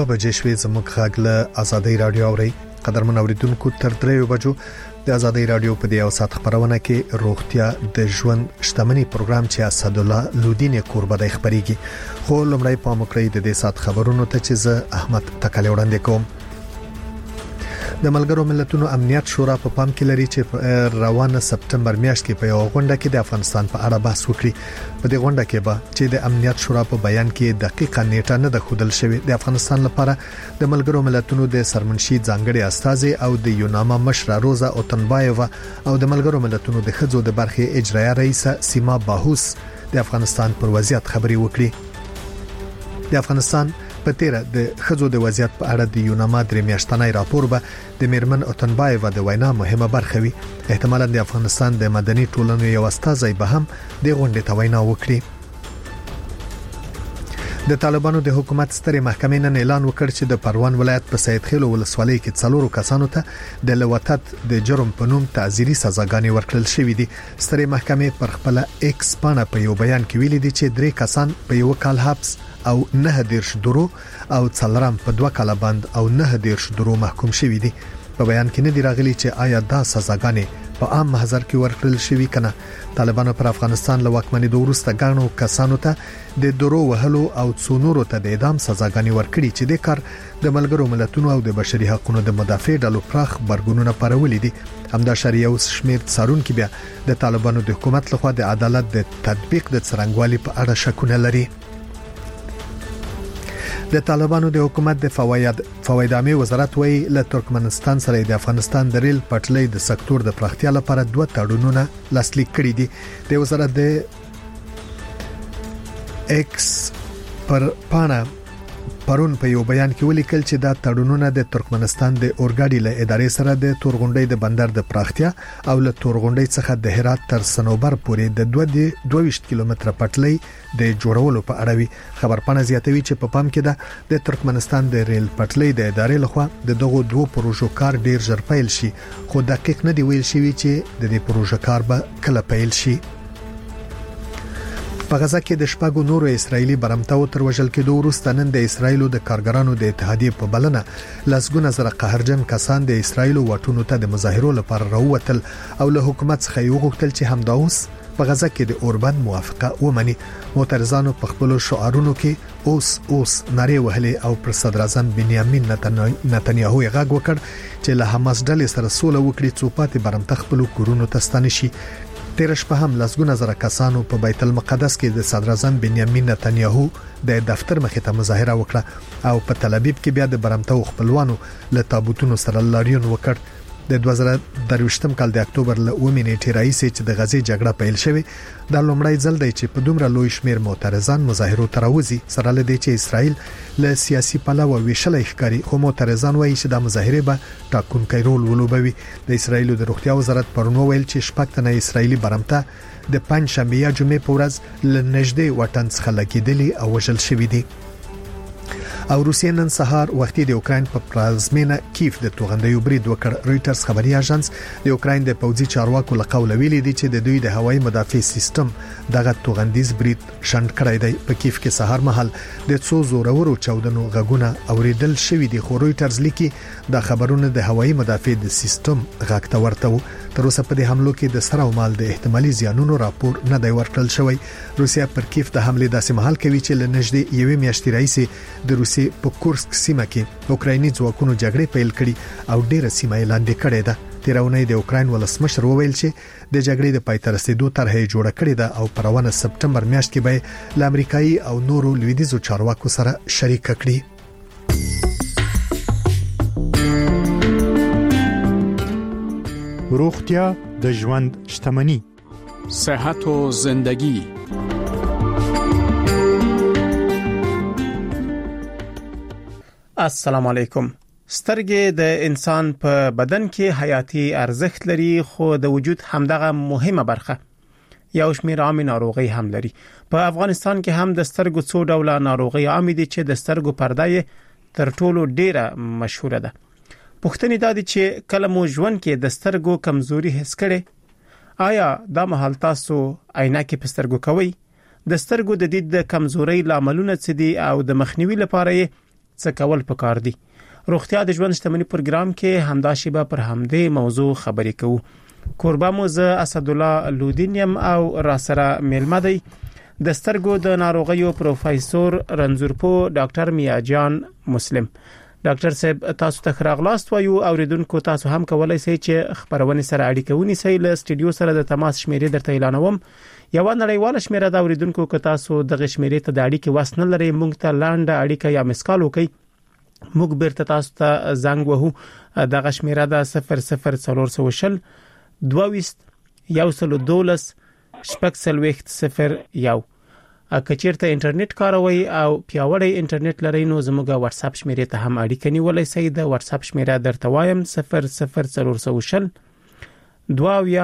بجې شوې زموږ غږ له آزادۍ رادیو اوري. قدرمن اوریدونکو تر 3 بجو د آزادۍ رادیو په دې او سات خبرونه کې روغتیا د ژوند شتمنۍ پروګرام چې اسد الله لودین کوربه د خبريږي. خو لمړی په مکرې د دې سات خبرونو ته چې زه احمد تکالی وړاندې کوم. د ملګرو ملتونو امنیت شورا په پام کې لري چې روانه سپتمبر میاشت کې په یو غونډه کې د افغانستان په اړه بحث وکړي. په دې غونډه کې به چې د امنیت شورا په بیان کې دقیقه نیټه نه ده ښودل شوې. د افغانستان لپاره د ملګرو ملتونو د سرمنشي ځانګړي استاذ او د یوناما مشره روزا اوتنبایووا او د ملګرو ملتونو د خځو د برخې اجرایه رئیسه سیما باهوس د افغانستان پر وضعیت خبري وکړي. د افغانستان په تیر د خځو د وضعیت په اړه د یوناما درې میاشتنی راپور به د میرمن اوتنبایووا د وینا مهمه برخه وي. احتمالاً د افغانستان د مدني ټولنې یو استازی به هم د غونډې ته وینا وکړي. د طالبانو د حکومت سترې محکمې نن اعلان وکړ چې د پروان ولایت په سید خیل ولسوالۍ کې 4 کسانو ته د لوطت د جرم په نوم تعزیري سزاګانې ورکړل شوې دي. سترې محکمې پر خپل ایکس پاڼه په یو بیان کې ویلي دي چې 3 کسان په یو کال حبس او 9 درو او څلرم په 2 کال بند او 9 درو محکوم شوی دي. په بیان کې نه دی راغلی چې آیا دا سزاګانې په عام محضر کې ورکړل شوی کنه. طالبانو پر افغانستان له واکمنۍ د وروسته غاڼو کسانو ته د درو وهلو او څونورو ته د اعدام سزاګانې ورکړي چې د کار د ملګرو ملتونو او د بشري حقوقو د مدافع ډلو پراخ برګونونه پرولې دي. همدا شریعه او شمیر څارونکو بیا د طالبانو د حکومت لخوا د عدالت د تطبیق د څرنګوالي په اړه شکونه لري. د طالبانو د حکومت د فواید عامه وزارت وی له ترکمنستان سره د افغانستان د ریل پټلۍ د سکتور د پراختیا لپاره 2 تړونونه لاسلیک کړي دي. د وزارت د ایکس پر پاڼه پرون په یو بیان کې ولیکل چې دا تړونونه د ترکمنستان د اورګاډي له ادارې سره د تورغونډۍ د بندر د پراختیا او له تورغونډۍ څخه د هرات تر سنوبر پورې د 22 کیلومتر پټلۍ د جوړولو په اړه وی. خبرپاڼه زیاتوي چې په پام کې ده د ترکمنستان د ریل پټلۍ د ادارې لخوا د دغه 2 پروژو کار ډیر ژر پیل شي، خو دقیق نه دی ویل شوی چې د دې پروژو کار به کله پیل شي. په غزا کې د شپږو نورو اسرایلی برمتاو تر وژل کېدو وروسته نن د اسرایلو د کارګرانو د اتحادیې په بلنه لسګونه زره قهرجن کسان د اسرایلو واټونو ته د مظاهرو لپاره راووتل او له حکومت څخه یو غوښتل چې همدا اوس په غزا کې د اوربند موافقه ومني. معترضانو په خپل شعارونو کې اوس نارې وهلې او پر صدر اعظم بنیامین نتنیاهو یې غږ وکړ چې له حماس ډلې سره سوله وکړي څو پاتې برمته خپل کورونو ته ستانه شي. تیر شپه هم لسګونه زره کسانو په بیت المقدس کې د صدر اعظم بنیامین نتنیاهو د دفتر مخې ته مظاهره وکړه او په تل ابیب کې بیا د برمته خپلوانو له تابوتونو سره لاریون وکړ. د 2023 کال د اکتوبر له 9 نیټې راځي چې د غزې جګړه پیل شوه. دا لومړی ځل دی چې په دومره لوی شمیر معترضان مظاهرو تراوزي سره لدی چې اسرائیل له سیاسي پلوه ویشلې ښکاری، خو معترضان وایي چې د مظاهره به ټاکونکي رول ولوبوي. د اسرائیل د روغتیا وزارت پرونو ویل چې شپږ تنه اسرائیلی برمته د پنځشنبه یا جمعې په ورځ له نږدې وطن څخه لګیدلي او وژل شوی دي. او روسیه نن سهار وختي د اوکرين په پلازمینه کیف د توغندیو برید وکړ. رويټرز خبري اژانس د اوکرين د پوځي چارواکو له قوله ویلي دي چې د دوی د هوایي مدافع سیستم دغه توغندیز برید شند کړی دی. په کیف کې سهار مهال د څو زورورو چاودنو غږونه اوریدل شوې دي، خو رويټرز لیکي د خبرونو د هوایي مدافع د سیستم غږ ته ورته و. تر اوسه په دې حملو کې د سره او مال د احتمالي زیانونو راپور نه دی ورکړل شوی. روسیا پر کیف د حمله داسې مهال کوي چې لنږدې یوې میاشتې راځي د روسي په کورسک سیمه کې اوکرایني ځواکونو جګړه پیل کړي او ډیره سیمه لاندې کړې ده. تیرونی د اوکراین ولسمشر وویل چې د جګړې د پای ته رسیدو طرحه جوړه کړې ده او په روانه سپټمبر میاشت کې به ل امریکایي او نورو لویدیزو چارواکو سره شریک کړي. روغتیا د ژوند شتمنی، صحت و زندگی. السلام علیکم. سترګې د انسان په بدن کې حیاتي ارزښت لري، خو د وجود همدغه مهمه برخه یو شمېر عامې ناروغي هم لري. په افغانستان کې هم د سترګو څو ډوله ناروغي عامې دي چې د سترګو پرده یې تر ټولو ډیره مشهوره ده. پوښتنه دا ده چې کله مو ژوند کې د سترګو کمزوري حس کړي، آیا دا مهال تاسو عینکې په سترګو کوي؟ د سترګو د دید د کمزوري لاملونه څه دي او د مخنیوي لپاره څه کول پکار دي. روغتیا د ژوند شتمنۍ پروګرام کې همدا شیبه پر همدې موضوع خبرې کوو. کوربه مو زه اسد الله لودینیم او راسره میلمه دی د سترګو د ناروغیو پروفیسور رنځورپو ډاکټر میاجان مسلم. ډاکټر صاحب تاسو ته راغلاست وایو اوریدونکو تاسو هم کولای شئ چې خبرونه سره اړیکه ونیسئ. له سټډیو سره د تماس شمیرې درته اعلانوم. یو نړیواله شمیره د اوریدونکو که تاسو د شمیرې ته د اړیکې وسنه لرئ موږ ته لاندې اړیکه یا مسکال وکړئ. موږ بیرته تاسو ته زنګ وهو. دغه شمیره د 00420 22 112 شپږ صفر یو. کچیرته انټرنیټ کاروي او پیاوړی انټرنیټ لري نو زموږه واتس اپ شمیرې ته هم اړیکه نیولای شئ. د واتس اپ شمیره درته وایم 00420 22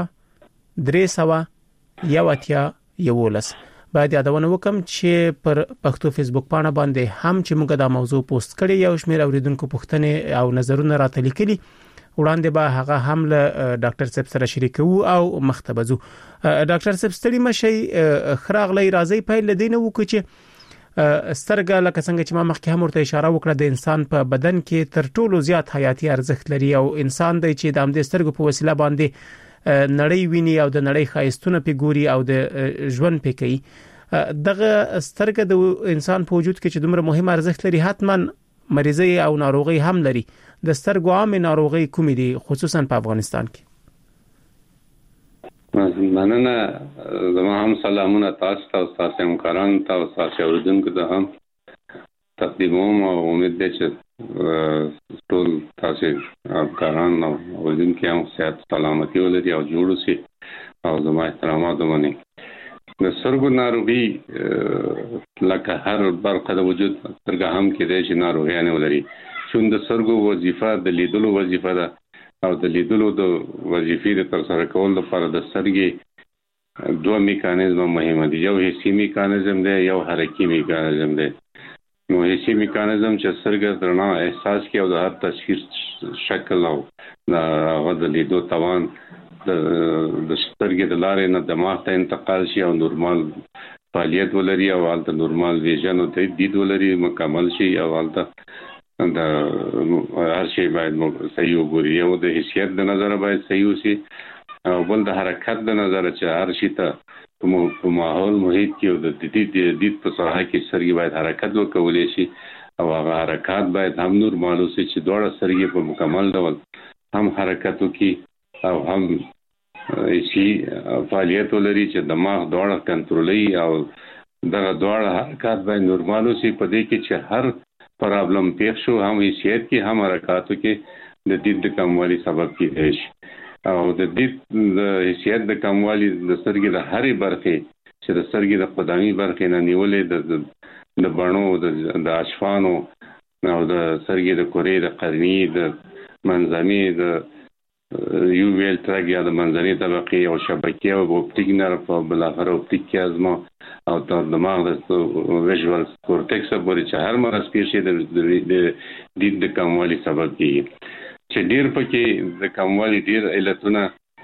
311. باید یادونه وکم چې پر پښتو فیسبوک پاڼه باندې هم چې موږ دا موضوع پوسټ کړی یو شمېر اوریدونکو پوښتنې او نظرونه راته لیکلي وړاندې به هغه هم له ډاکټر صاحب سره شریکو او مختبزو. ډاکټر صاحب ستړي مشي خراغلی راځي پیل لدینه وکړي چې سترګه لکه څنګه چې ما مخکې هم ورته اشاره وکړه د انسان په بدن کې تر ټولو زیات حیاتي ارزښت لري او انسان دی چې د همدې سترګو په وسیله باندې نړۍ ویني او د نړۍ ښایستونه په ګوري او د ژوند په کوي. دغه سترګه د انسان په وجود کې چې دومره مهم ارزښت لري حتما مریضي او ناروغي هم لري. د سترګو عام ناروغي کومې دي خصوصا په افغانستان کې؟ مننه. زما هم سلامونه تاسو ته او تاسو همکارانو ته او تاسو اوریدونکو ته هم تقدیموم او امید ده چې ټول تاسو همکاران او اوریدونکو هم صحت سلامتی ولري او جوړ شي او زما احترامات ومني. د سترګو ناروغي لکه هر برخه د وجود سترګه هم کېدای شي ناروغیان ولري. چون د سترګو وظیفه د لیدلو وظیفه ده او د لیدلو د وظیفې د ترسره کولو لپاره د سترګې دوه میکانیزم مهمه دي. یو حسي میکانیزم دی یو حرکي میکانیزم دی. نو حسي میکانیزم چې سترګه د رڼا احساس کوي او د هر تصویر شکل او د لیدو توان د سترګې د لارې نه دماغ ته انتقال شي او نورمال فعالیت ولري او حالت نورمال ویژن او دید ولري مکمل شي او حالت د هر شي باید صحیح وګوري. یو د حیثیت د نظر باید صحیح وشي او بل د حرکت د نظر چې هر شي ته په ماحول محیط کې او د دید په ساحه کې سترګې باید حرکت وکولی شي او هغه حرکات باید هم نورمال وشي چې دواړه سترګې په مکمل ډول هم حرکت وکړي او هم شي فعالیت ولري چې دماغ دواړه کنټرولوي او دغه دواړه حرکات باید نورمال وشي. په دې کې چې هر پرابلم پیښ شو هم حیثیت کې هم حرکاتو کې د دید د کموالي سبب کېدای شي او د دید د حیثیت د کموالي د سترګې د هرې برخې چې د سترګې د قدامي برخې نه نیولې د بڼو د اشفانو او د سترګې د کورې د قرني د منځنۍ د یو ویل ترګ یا د منځنۍ طبقې او شبکې او اپټیک نرف او بالاخره اپټیک کیازما او د دماغ د ویژوال کورټیکس پورې چې هر مرض پیښ شي د دید د کموالي سبب کیږي. چې ډیر پکې د کموالي ډیر علتونه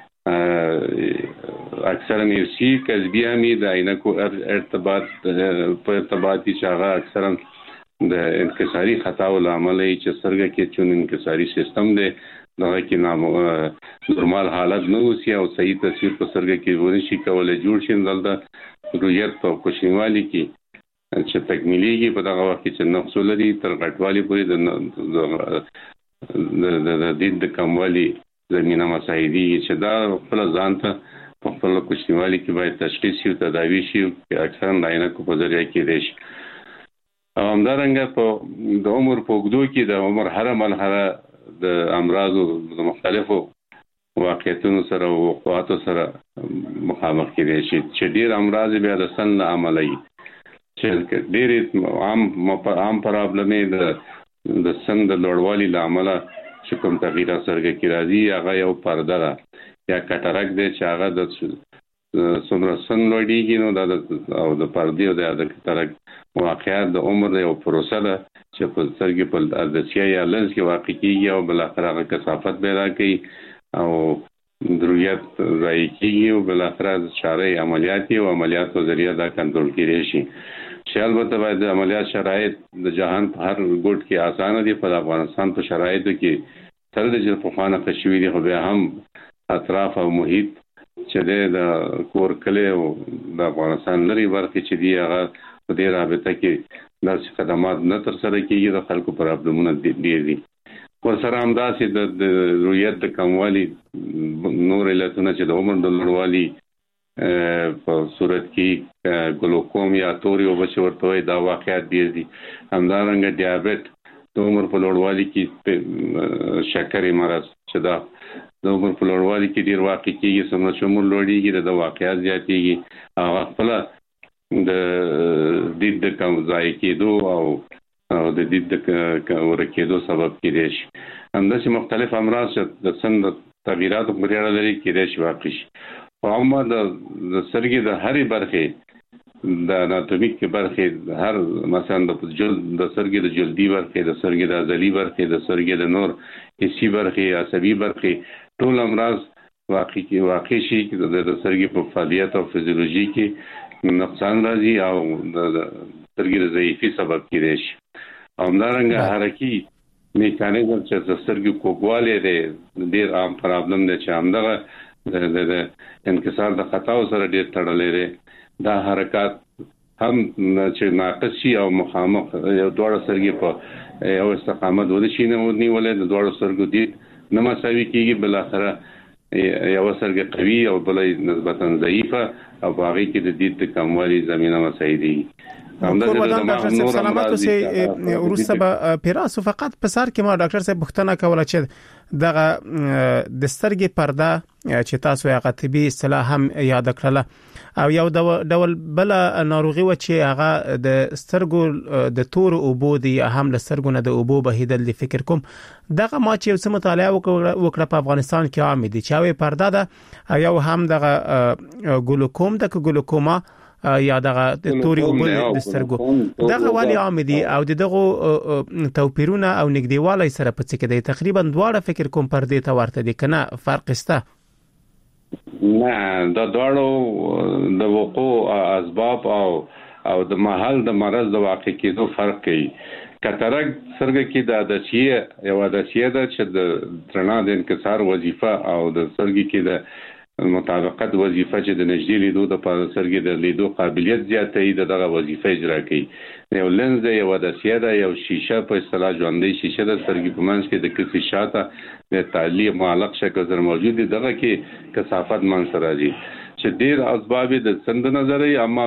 اکثرا یوسي کسبي همي د عینکو ارتباط په ارتباطي شاغه اکثرا د انکساري خطا ول عملي چې سترګې کې چون انکساري سیستم دی دغه کې نورمال حالت نه وسی او صحیح تصویر په سترګې کې ونشي کولای جوړ شي. دلته رؤیت او کوچنیوالي کې چې تکمیليږي په دغه وخت کې چې نقص لري تر غټوالي پورې د دید د کموالي زمينه مساعدي چې دا خپل ځان ته په خپل کوچنیوالي کې باید تشخیص او تداوی شي چې اکثرا د عینکو په ذریعہ کې دي شي. همدارنګه په د عمر په اوږدو کې د عمر هر مرحله د امراضو د مختلفو واقعیتونو سره او وقوعاتو سره مخامخ کېدای شي چې ډیر امراض بیا د سن له امله چې ډیر عام پرابلمې د سن د لوړوالي له امله چې کوم تغییر سترګې کې راځي هغه یو پرده ده یا کټاراک دی چې هغه د څومره سن لوړېږي نو دا او د پردې او د کټاراک واقعیت د عمر یو پروسه ده چې په سترګې په عدسیه یا لنز کې واقع کېږي او بالاخره هغه کثافت پیدا کوي او ضرورت ځای کېږي او بالاخره چاره عملیاتي او عملیاتو ذریعہ دا کنټرول کېږي شي. چې البته باید د عملیات شرایط د جهان په هر ګوټ کې اسانه دي، په افغانستان په شرایطو کې تر دې چې په خانه کشوي دي، خو بیا هم اطراف او محیط چې د کور کلی او د افغانستان لري برخې چې دی هغه په دې رابطه کې داسې خدمات نه تر سره کېږي، د خلکو پرابلمونه ډېر دي. ورسره همداسې د رویت د کموالي نور علتونه چې د عمر د لوړوالي په صورت کې ګلوکوم یا توري اوبه چې ورته وایي دا واقعیت ډېر دي. همدارنګه ډیابیټ د عمر په لوړوالي کې شکرې مرض چې دا د عمر په لوړوالي کې ډېر واقع کېږي، څومره چې عمر لوړېږي د واقعیت زیاتېږي، هغه خپله د دید د کم ځای کېدو او د دید د ورکېدو سبب کېدای شي. همداسې مختلف امراض چې د سن د تغییراتو پورې اړه لري کېدای شي واقع شي. په عامه د سترګې د هرې برخې د اناتومیک برخې هر مثلا د سترګې د جلدي برخې، د سترګې د عضلي برخې، د سترګې د نور حسي برخې، عصبي برخې، ټول امراض واقع شي د سترګې په فعالیت او فزیولوژي کې نقصان راځي او د سترګې د ضعیفي سبب کېدای شي. همدارنګه حرکي میکانیزم چې د سترګې کوږوالی دی ډېر عام پرابلم دی چې همدغه د انکسار د خطاو سره ډېر تړلی دی. دا حرکات هم چې ناقص شي او مخامخ یو دواړه سترګې په یو استقامت ودشي نه ونیولې، د دواړو سترګو دید نه مساوي کېږي، بالاخره یو سترګه قوي او بلې نسبتا ضعیفه او په هغې کې د دید د کموالي زمینه مساعدېږي. ودان ډاکټر صاحب سلامت اوسئ. وروسته به پیراسو فقط په سر کې ما ډاکټر صاحب پوښتنه کوله چې دغه د سترګې پرده چې تاسو هغه طبي اصطلاح هم یاد کړله او یو ډول بل ناروغي و چې هغه د سترګو د تور اوبو دی هم له سترګو نه د اوبو بهیدل دی. فکر کوم دغه ما چې څه مطالعه وکړه په افغانستان کې عام دي چې هغه پرده ده یو هم دغه ګلوکوم د ګلوکوما یا دغه توري اوبو د سترګو دغه والی عام دي او دغه توپیرونه او نږدېوالی سره په څه کې دی تقریبا دواړه فکر کوم پردې ته ورته دي کنه فرق شته؟ نه، د دواړو د وقوع اسباب او د محل د مرض د واقع کېدو فرق کوي. کاتاراک سترګې کې د عدسیه یو عدسیه ده چې د رڼا د انکسار وظیفه او د سترګې کې د مطابقت وظیفه چې د نږدې لیدو د سترګې د لیدو قابلیت زیاتوي، دغه وظیفه اجرا کوي. یو لنز دی، یو عدسیه ده، یو شیشه په اصطلاح ژوندۍ شیشه د سترګې په منځ کې د کسي شاته د تعلیق معلق شکل سره موجود دی، دغه کې کثافت منځ راځي چې ډېر اسباب د سند نظري اما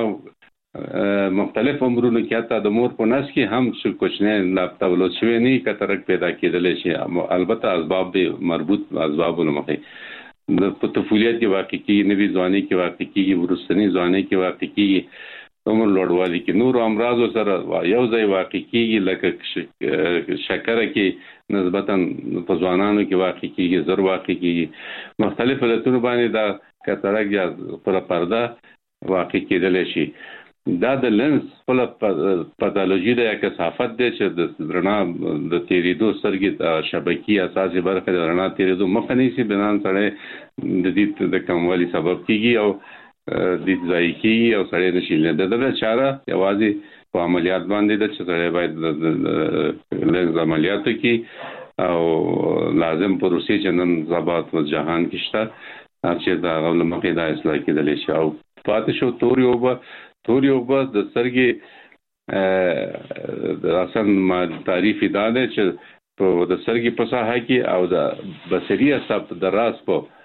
مختلف عمرونو کې حتی د مور په نس کې هم څه کوچنی لاپتا ولود شوی نه کاتاراک پیدا کېدلی شي، البته اسباب به مربوط اسبابونو مخې د طفولیت کې واقع کېږي، نوي ځواني کې واقع کېږي، وروستني ځواني کې واقع کېږي، عمر لوړوالي کې نور امراضو سره یو ځای واقع کېږي، لکه شکره کې نسبتا په ځوانانو کې واقع کېږي، زر واقع کېږي. مختلف علتونو باندې دا کاتاراک یا پر پرده واقع کېدلی شي. دا د لنز خپل پاتولوژي د کثافت دی چې د رڼا د تیریدو سترګې د شبکې اساسي برخه د رڼا تیریدو مخه نیسي، بنان سړی د دید د کموالي سبب کېږي او دید ضایع کېږي او سړی نشي لیدلی. دغه چاره یوازې په عملیات باندې ده چې سړی باید د لنز عملیات وکړي او لازم پروسې چې نن سبا په جهان کې شته چې د هغه له مخې دا اصلاح کېدلی شي. او پاتې شو توري اوبه د سترګې د اصل تعریف دا دی چې د سترګې په ساحه کې او د بصري عصب د راس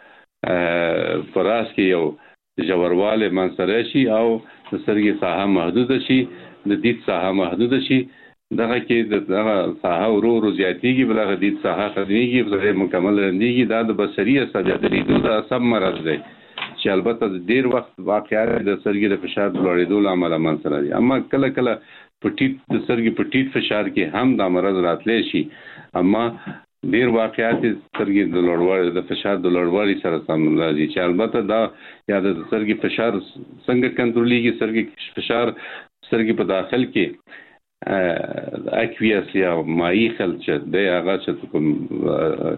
په راس کې یو ژوروالی منځته راشي او د سترګې ساحه محدوده شي، د دید ساحه محدوده شي. دغه کې دغه ساحه ورو ورو زیاتېږي، بل هغه دید ساحه ختمېږي، سړی مکمل رنځېږي. دا د بصري عصب یا د لیدو د عصب مرض دی چې البته د ډیر وخت واقعیت د سترګې د فشار لوړېدو له امله منځته راځي. اما کله کله په ټیټ د سترګې په ټیټ فشار کې هم دا مرض راتلی شي، اما ډیر واقعیت سترګې د لوړوالي د فشار د لوړوالي سره سم راځي چې البته دا یا د سترګې فشار څنګه کنټرولېږي. سترګې فشار سترګې په داخل کې اکویاس یا مایع خل چې دی هغه چې کوم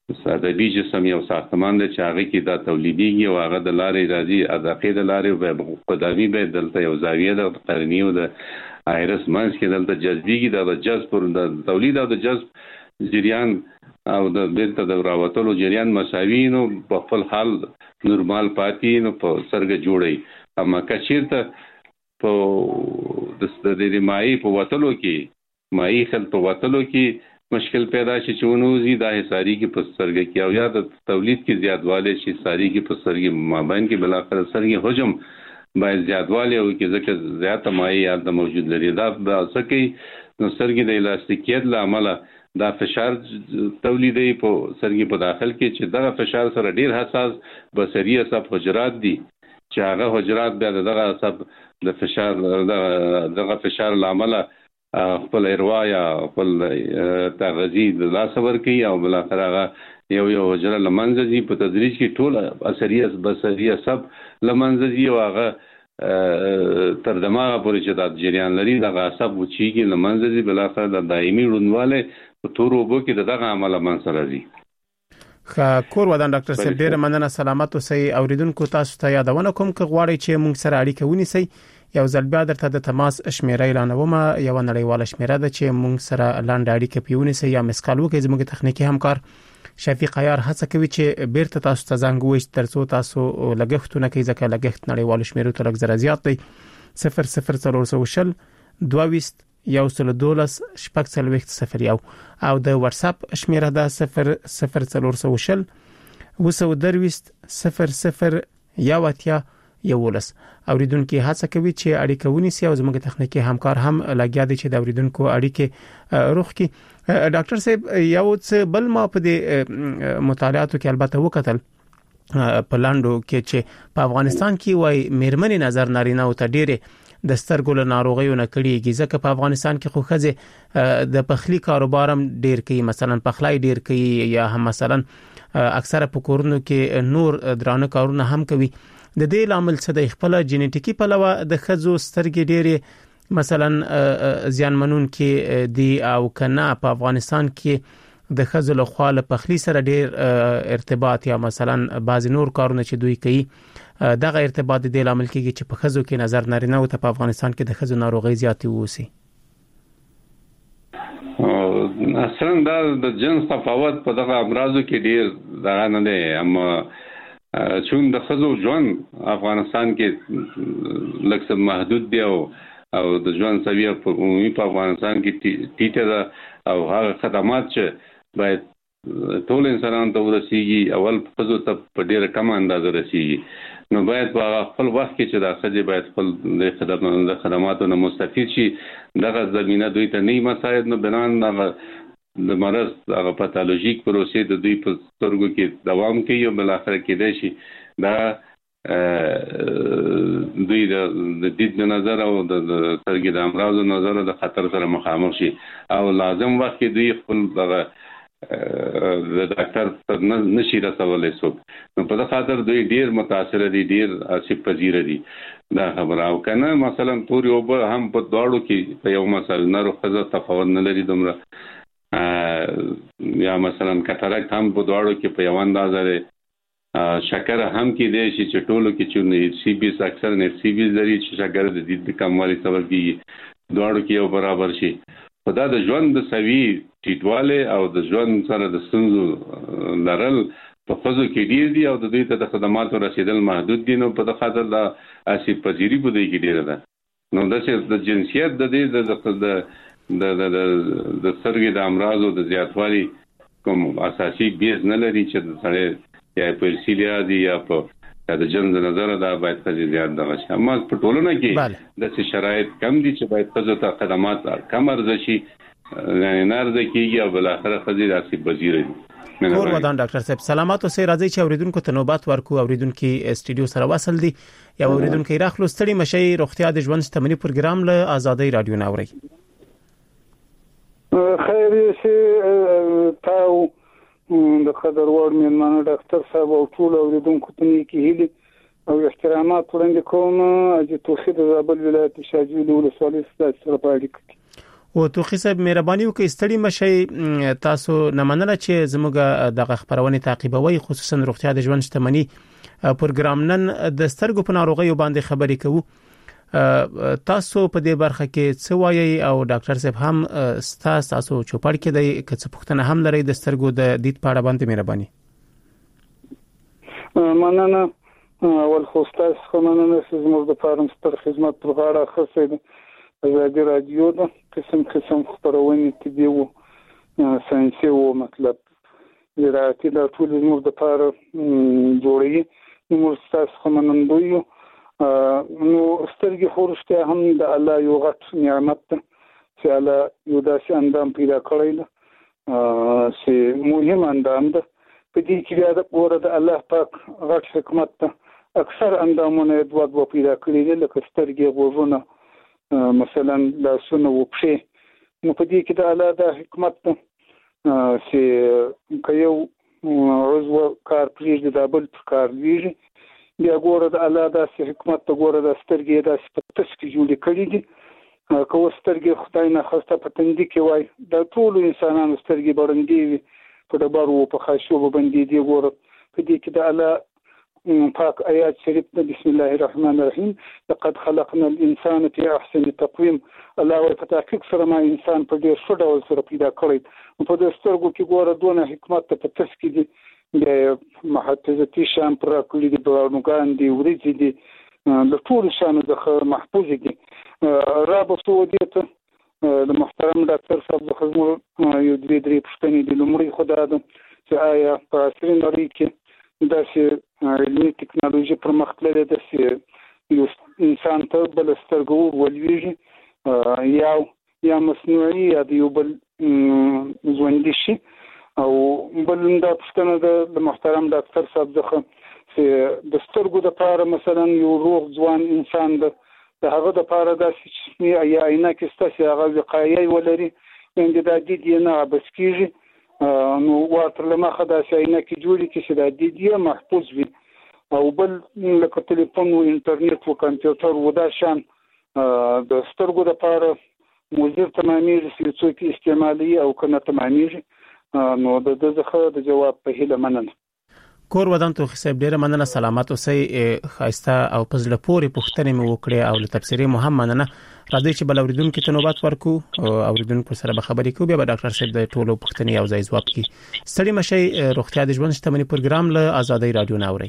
ادبي جسم یو ساختمان دی چې هغه کې دا تولیديږي او هغه د لارې راځي اضافه د لارې په قدامي به دلته یو زاویه د قرنی او د ایرس منځ کې دلته جذبيږي د جذب پر د تولید او د جذب جریان او د بیرته د راوتلو جریان مساوي نو په خپل حال نورمال پاتې نو په سرګه جوړي اما کچیرته په د دې مای په وتلو کې مای خل په وتلو کې مشکل پیدا شي چې ونوزي د حساري کې په سرګه کې او یا د تولید کې زیاتوالی شي ساري کې په سرګه مابین کې بلاخره سرګه حجم باید زیاتوالی او کې ځکه زیاته مایع د موجود لري دا څه کوي نو سرګه د الاستیکیت لامل دا فشار تولیدي په سرګه په داخل کې چې دا فشار سره ډیر حساس بصري عصب حجرات دي چې هغه حجرات بیا دغه عصب د فشار دغه فشار لامل خپل اروا یا خپل تغذی د لاس ور کوي او بل اخره یو حجره لمنځ دي په تدریج کې ټول اثریه بصري عصب لمنځ دي او هغه تر دماغه پورې چې د جریان لري د عصب وچیږي لمنځ دي بل اخره د دایمي روندواله په تورو بو کې دغه عمل منځ راځي. کور ودان ډاکټر صاحب ډیر مننه سلامت اوسئ اوریدونکو تاسو ته یادونه کوم چې غواړئ چې موږ سره اړیکه ونیسئ یو ځل بیا درته د تماس شمیره اعلانوم یو نړیواله شمیره ده چې موږ سره لاندې اړیکه پیونیسئ یا مسکال وکړئ زموږ تخنیکی همکار شفیق عیار هڅه کوي چې بیرته تاسو ته زنګ ووایي ترڅو تاسو لګښتونه کوي ځکه لګښت نړیوالو شمیرو ته لږ زره زیات دی 00420 22 112 شپږ او د واتس اپ شمیره ده 00420 222 00 11 اوریدونکو هڅه کوي چې اړیکه ونیسي او زموږ تخنیکی همکار هم لګیا دي چې د اوریدونکو اړیکه روخ کی ډاکټر صاحب یو څه بل ما په دې مطالعاتو کې البته وکتل په لاندو کې چې په افغانستان کې وای میرمنې نظر نارینه او ته ډېره د سترګو له ناروغیو نه کړيږي ځکه په افغانستان کې خو خزه د پخلی کاروبار هم ډېر کوي مثلا پخلای ډېر کوي یا هم مثلا اکثره په کورونو کې نور درانه کارونه هم کوي د دې لامل څه د خپل جینټیکی په لوا د خزو سترګې ډېرې مثلا زیانمنون کې دی او کنه په افغانستان کې د خزو له خوا له پخلی سره ډېر ارتباط یا مثلا بعض نور کارونه چې دوی کوي دغه ارتباط د لامل کېږي چې په خزو کې نظر نارینه او ته په افغانستان کې د خزو ناروغي زیاتې ووسی اصلا دا د جنس تفاوت په دغه امراضو کې ډېر دا نه دی اما چون د خزو ژوند افغانستان کې لکه محدود دی او د ژوند سویه په عمومي په افغانستان کې ټیټه ده او هغه خدمات چې باید ټول انسانانو ته ورسیږي اول خزو ته په ډیره کم اندازه رسیږي نو باید په خپل وخت کې چې د خزې باید خپل د خدماتو نه مستفید شي دغه زمينه دوی ته نه مساعد نه بنان دغه د مرض هغه پاتولوژیک پروسې د دوی په سترګو کې دوام کوي او بل اخر کې دی شي دا دوی د دید نظر او د سترګې د امراض نظر د خطر سره مخامخ شي او لازم وخت کې دوی خپل دغه د ډاکټر نشي رسولای څوک نو په خاطر دوی ډیر متاثر دي ډیر اسیب پذیر دي دا خبره او کنه مثلا پوری او هم په دواړو کې په یو مثلا نرو خزه تفاوت نه لري دومره یا مثلا کاتاراکت هم په دواړو کې په یو اندازه لري شکر هم کې دی چې ټولو کې چې سی بي اکثر نه سی بي لري چې شکر د دې کموالي سبب کیږي دواړو کې یو برابر شي خدا د ژوند د سوي ټیټواله او د ژوند سره د ستونزو لرل په خزو کې ډیر دي او د دوی ته د خدماتو رسیدل محدود دي نو په خاطر د اسیب پذیری په دې کې ډیر ده نو د جنسیت د دې د سرګي د امراضو د زیاتوالي کوم اساسي بیز نه لري چې د سره یا پرسیلیا دي یا په د جنس نظر دا باید خزي زیات دغه شي اما په ټولنه کې د شرایط کم دي چې باید خزو ته خدمات کم ارزشي نه ارزه کیږي او بل اخر خزي راسي بزیره دي کور ودان ډاکټر صاحب سلامات اوسئ راځي چې اوریدونکو ته نوبات ورکو اوریدونکو استډیو سره وصل دي یا اوریدونکو راخلو ستړي مشي روغتیا د ژوند شتمنۍ پروګرام له آزادۍ رادیو ناوري خیر شي تاو د قدر وړ مېلمانه ډاکټر صاحب او ټول اوریدونکو ته نیکی هیلي او احترامات وړاندې کوم چې توفیق د زابل ولایت شاجوی ولسوالۍ سره په اړیکه او توخی صاحب مهرباني وکړئ ستړي مشي تاسو نه مننه چې زموږ د خبرونه تعقیبوي خصوصا روغتیا د ژوند شتمنۍ پروګرام نن د سترګو په ناروغیو باندې خبرې کوو تاسو په دې برخه کې څه وایي او ډاکټر صاحب هم تاسو چوپړ کې د کڅ پختنه هم لري د سترګو د دید په اړه باندې مهرباني مننه اول خو تاسو مننه چې زموږ د فارم ستر خدمت پر غاړه خصه ازادي رادیو ده قسم خبرونه طبي او ساينسي او مطلب زراعتي د ټول زموږ د فارم جوړي نو تاسو منندوی نو سترګې خورشته هم د الله یو غټ نعمت ده چې الله یو داسې اندام پیدا کړی ده چې مهم اندام ده په دې کې د پوره د الله پاک غټ حکمت ده اکثر اندامونه دوه پیدا کړی دي لکه سترګې غوږونه مثلا لاسونه او پښې نو په دې کې د الله د حکمت ده چې کيو عضو کار پریږدي د بل کار دیږي بیا ګوره د الله د حکمت ته ګوره د سترګې د سپتسکی جوړې کړې دي کوم سترګې خدای نه خسته پتندې کې وای د ټول انسانانو سترګې برندې وي په دبرو په خاصو باندې دی ګوره په دې کې د الله پاک آیات شریف د بسم الله الرحمن الرحیم لقد خلقنا الانسان في احسن تقویم الله په تحقیق سره ما انسان په ډېر ښه ډول سره پیدا کړی په دې سترګو کې ګوره دونه حکمت ته پتسکی دي د محفظتي شام پر کلی د بلانوګان دی ورېځي دي د ټول شانو د محفوظ دي رابطه ودیته د محترم ډاکټر صاحب د خدمت یو درې پښتنې د لمړي خدای ده چې آیا په عصري نړۍ کې داسې علمي ټکنالوژي پرمختللې ده چې یو انسان ته بل سترګو ولويږي یا مصنوعي یا د یو بل ژوندي شي او بل دا پښتنه د محترم ډاکټر صاحب ځخه چې د سترګو د لپاره مثلا یو روغ ځوان انسان د هغه د لپاره د یا عینکې ستاسو هغه وقایي ولري ان د دې نه بس کیږي نو ورته لمخه د عینکې جوړی کې چې د دې محفوظ وي او بل لکه ټلیفون او انټرنیټ او کمپیوټر و دا شان د سترګو د لپاره مضر تمامېږي چې څوک استعمالي او کنه تمامېږي نو د دغه د جواب په هیله مننه کور ودان تو حساب ډیره مننه سلامات اوسئ خاصه او پزله پورې پښتنې مو وکړي او له تفسیري محمد مننه راځي چې بل اوریدونکو ته نوبت ورکو او اوریدونکو سره به خبرې کوو بیا به ډاکټر صاحب د ټولو پښتنې او ځای ځواب کوي ستړي مشي روغتیا د ژوند شتمنۍ پروګرام له آزادۍ رادیو ناوري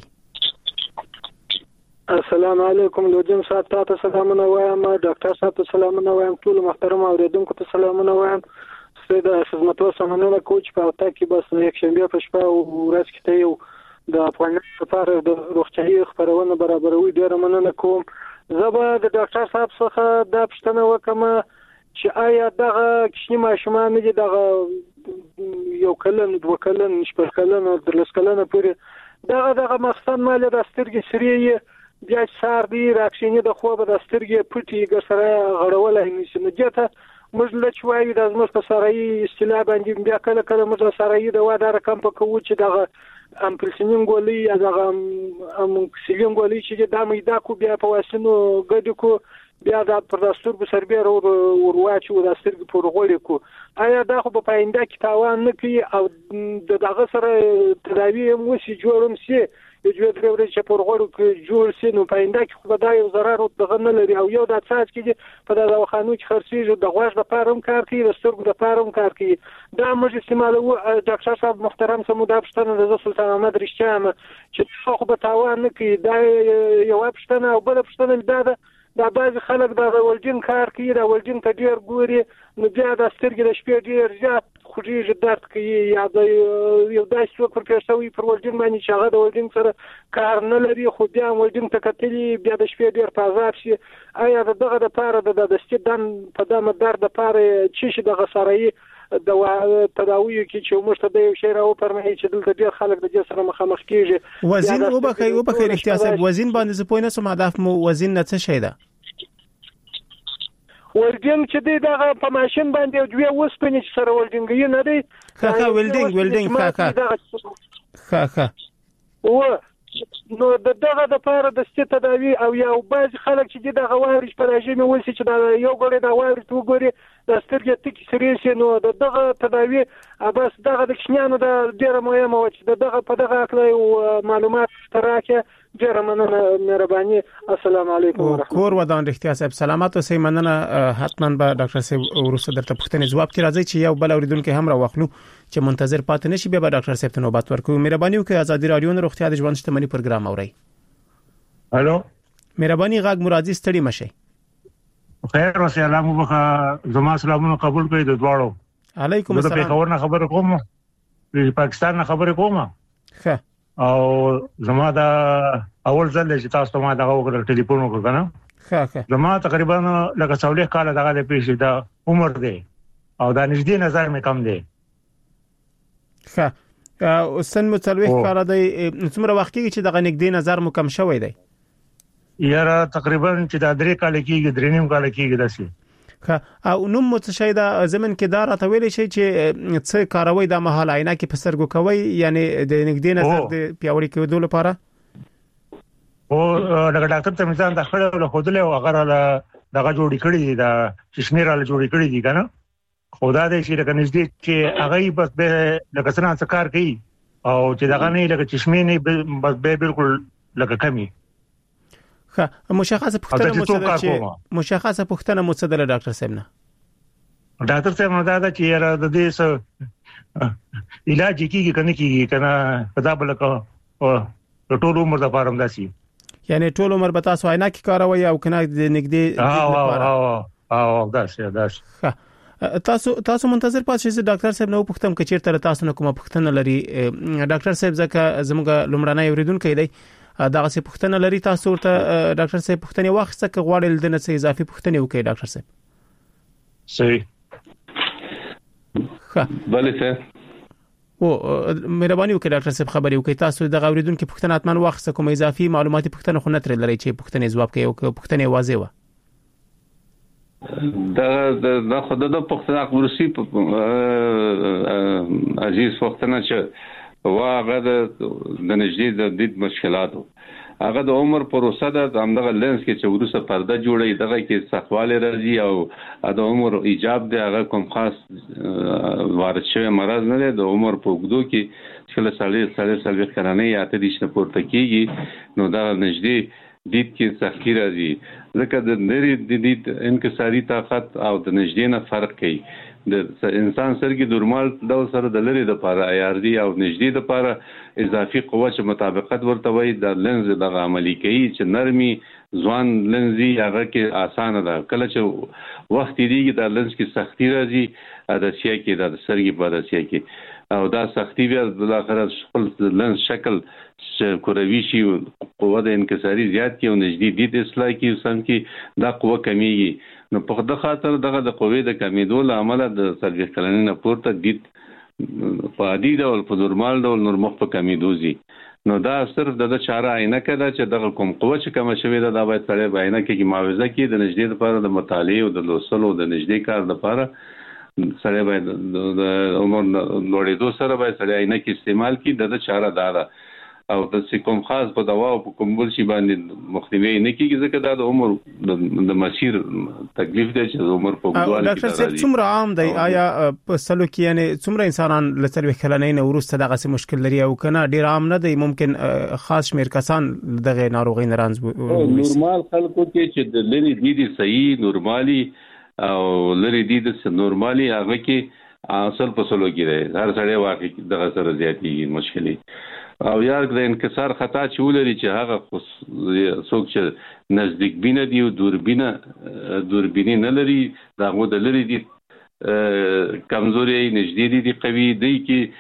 السلام علیکم لوجم صاحب ته سلامونه وایم ډاکټر صاحب ته سلامونه وایم ټول محترم اوریدونکو ته سلامونه وایم د خدماتو سمونونه کوچ په اتا کې بس یک شنبه په شپه او ورځ کې ته یو د افغانستان لپاره د روغتیايي خبرونه برابروي ډیر مننه کوم زه به د ډاکټر صاحب څخه د پښتنه وکم چې آیا دغه کښنی ماشومان دي دغه یو کلن دوه کلن شپږ کلن درلس کلن پورې دغه مقصد مال د سترګې سری بیا سار دی راکښینې د خوب د سترګې پټي ګسره غړولای نشي نجته موږ لچوي د زموږ په سرای استلا باندې بیا کله موږ سرای د واده رقم په کوو چې دغه امپلسینین ګولې یا دغه امکسیلین ګولې چې د میدا کو بیا په واسنو ګډ کو بیا د پرداستور په سربیر او ورواچو د سترګې په غوړې کو آیا دا خو په پاینده کې تاوان نه کوي او دغه سره تداوی مو سي جوړم سي یو درې چې په غوړو کې جوړ سي نو پاینده کې خو دا یو ضرر او دغه نه لري او یو د اساس کې په دغه خانو کې خرڅېږي د غواش د پارم کار کوي د سترګو د پارم کار کوي دا موږ استعمالو ډاکټر صاحب محترم سمو د پښتنه د سلطان احمد رښتیا چې خو په تاوان نه کوي دا یو پښتنه او بل پښتنه دا بعض خلک د ولجین کار کوي د ولجین ته ډیر ګوري نو بیا د سترګې د شپې ډیر زیات خوږي درد کوي یا د یو داسې څوک پر پیښوي پر ولجین باندې چې هغه د ولجین سره کار نه لري خو بیا ولجین ته کتلی بیا د شپې ډیر پازاب شي آیا دغه د پاره د ستدان په دمه درد لپاره چې دغه سرای د تداوی کې چې موږ ته د یو شی راو پرمایي چې دلته ډیر خلک د دې سره مخامخ کیږي وزن وبخې احتیاط صاحب وزن باندې زپوینه سم هدف مو وزن نه څه شي ده ولډینګ چې دغه په ماشين باندې دوی وسپنې چې سره ولډینګ یې نه دی ولډینګ ښه او نو دغه د لپاره د ست تداوی او یو بعض خلک چې دغه واوري په راځي وسی چې دا یو غړي دا واوري تو ګوري د سترګې ټکی سریسي نو دغه تداوی بس دغه د کښنیانو د ډیره مهمه و چې دغه په دغه اړه معلومات تراکه ډیره مننه مهرباني. السلام علیکم ورحمت الله. کور ودان رښتیا صاحب سلامات اوسئ. مننه. حتما به ډاکټر صاحب ورسره درته پوښتنې جواب کړي. راځي چې یو بل اوریدونکو هم را واخلو چې منتظر پاتې نشي. به ډاکټر صاحب ته نوبت ورکوي. مهرباني وکړئ ازادي رادیو نه روغتیا د ژوند شتمنۍ پروګرام اورئ. الو مهرباني غاګ مرادي ستړي مشي. خیر او سلام وبخه. زما سلامونه قبول کړئ د دواړو. علیکم السلام. زه په خبر نه خبر کوم. د پاکستان نه خبر کوم. ښه. او زما دا اول ځل چې تاسو ته ما دا وکړل ټلیفون وکړ کنه. ښه. زما تقریبا لکه 40 کال دغه پیښې دا عمر دی او دا نږدې نظر مې کم دی. ښه. سن متلوي کال دی. څومره وخت کې چې دغه نږدې نظر مو کم شوی دی؟ یاره تقریبا چې دا 3 کال کېږي 3.5 کال کېږي داسې. او نو متشای دا زمن کې دا راته ویل شي چې څه کاروي د محل عینه کې په سترګو کوي یعنی د نږدې نظر د پیاوړي کېدو لپاره. او لکه ډاکټر ته میزان د خړې له خودله او هغه دغه جوړی کړی دا چشمه را جوړی کړی دي کنه. خدا دې چې لکه نږدې چې هغه بس به لکه څنګه کار کوي او چې دغه نه لکه چشمه نه بس به بالکل لکه کمی. مشخصه پوښتنه مو څه ده ډاکټر صاحب نه؟ ډاکټر صاحب نو دا چې را د دې څه علاج کیږي کنه پتا بل کو ټول عمر د فارم داسي یعنی ټول عمر به تاسو عینه کې کاروي او کنه د نږدې او داسي تاسو منتظر پاتې شئ. ډاکټر صاحب نو پوښتم چې چیرته تاسو نه کومه پوښتنه لري. ډاکټر صاحب ځکه زموږ لومړنی اوریدونکو دی دغه څه پوښتنه لري. تاسو ورته ډاکټر صاحب پوښتنه واخیسته که غواړئ لدنه څه اضافي پوښتنه وکړئ ډاکټر صاحب. صحیح. بله سر. او مهرباني وکړئ ډاکټر صاحب خبرې وکړئ. تاسو د اوریدونکو پوښتنه اتمن واخیسته کوم اضافي معلوماتي پوښتنه خو نه تر لري چې پوښتنه جواب کوي او پوښتنه واضح و. دا خدای د پښتنه ورسی عزیز پښتنه چې واغه د نږدې د دید مشکلاتو هغه د عمر پروسه ده. همدغه لنس کې چې ورسره پرده جوړي دغه کې سخواله راځي او د عمر ایجاب دی. هغه کوم خاص وارد شوی مرض نه دی. د عمر په وګړو کې چې سالي کرانه یا ته دې شنه پورته کیږي نو دا نږدې دید کې سختی راځي. ځکه د نری د دید انکساري طاقت او د نږدې نه فرق کوي. د انسان سرګي نورمال ډول سره د لری د لپاره ایاردي او نږدې د لپاره اضافي قوت چې مطابقت ورته وي د لنز د عملی کوي چې نرمي ځوان لنزي هغه کې اسانه ده. کله چې وخت دیږي د لنز کې سختی راځي د سیا کې د سرګي په د سیا کې او دا سختی بیا د اخر خپل لنز شکل کوروي شي قوت انکساري زیات کې او نږدې دید اصلاح کې سم کې دا قوه کمیږي. نو په د خاطر دغه د قوې د کمیدو لامل د سلوي کلنې نه پورته دید په عادي ډول په نورمال ډول نور مخ په کمیدو زی. نو دا صرف د چاره عینه کده چې دغه کوم قوه چې کوم شوی دا باید سره عینه کې معاوضه کې د نږدې لپاره د مطالعه او د لوستلو د نږدې کار لپاره سره باید د عمر لوړېدو سره باید سره عینه کې استعمال کې د چاره دارا او د کوم خاص په دوا او کوم بل شي باندې مخنیوي نه کیږي ځکه دا د عمر د مسیر تکلیف دی چې عمر په وګړو ډاکټر صاحب څومره عام دی آیا په سلو کې یعنی څومره انسانان لسروي کلنۍ نه ورسته دغه مشکل لري او کنه ډیر عام نه دی ممکن خاص شمیر کسان دغه ناروغي نه رانځ نورمال خلکو کې چې د لری دي صحیح نورمالي او لری دي د نورمالي هغه کې اصل په سلو کې دی هر سړی واقعي دغه سره زیاتې مشکلې او یار د انکسار خطا چې ولري چې هغه څوک چې نزدیک بینه دی او دوربیني نه لري دا غو د لري دي کمزوري نږدې دي قوي دی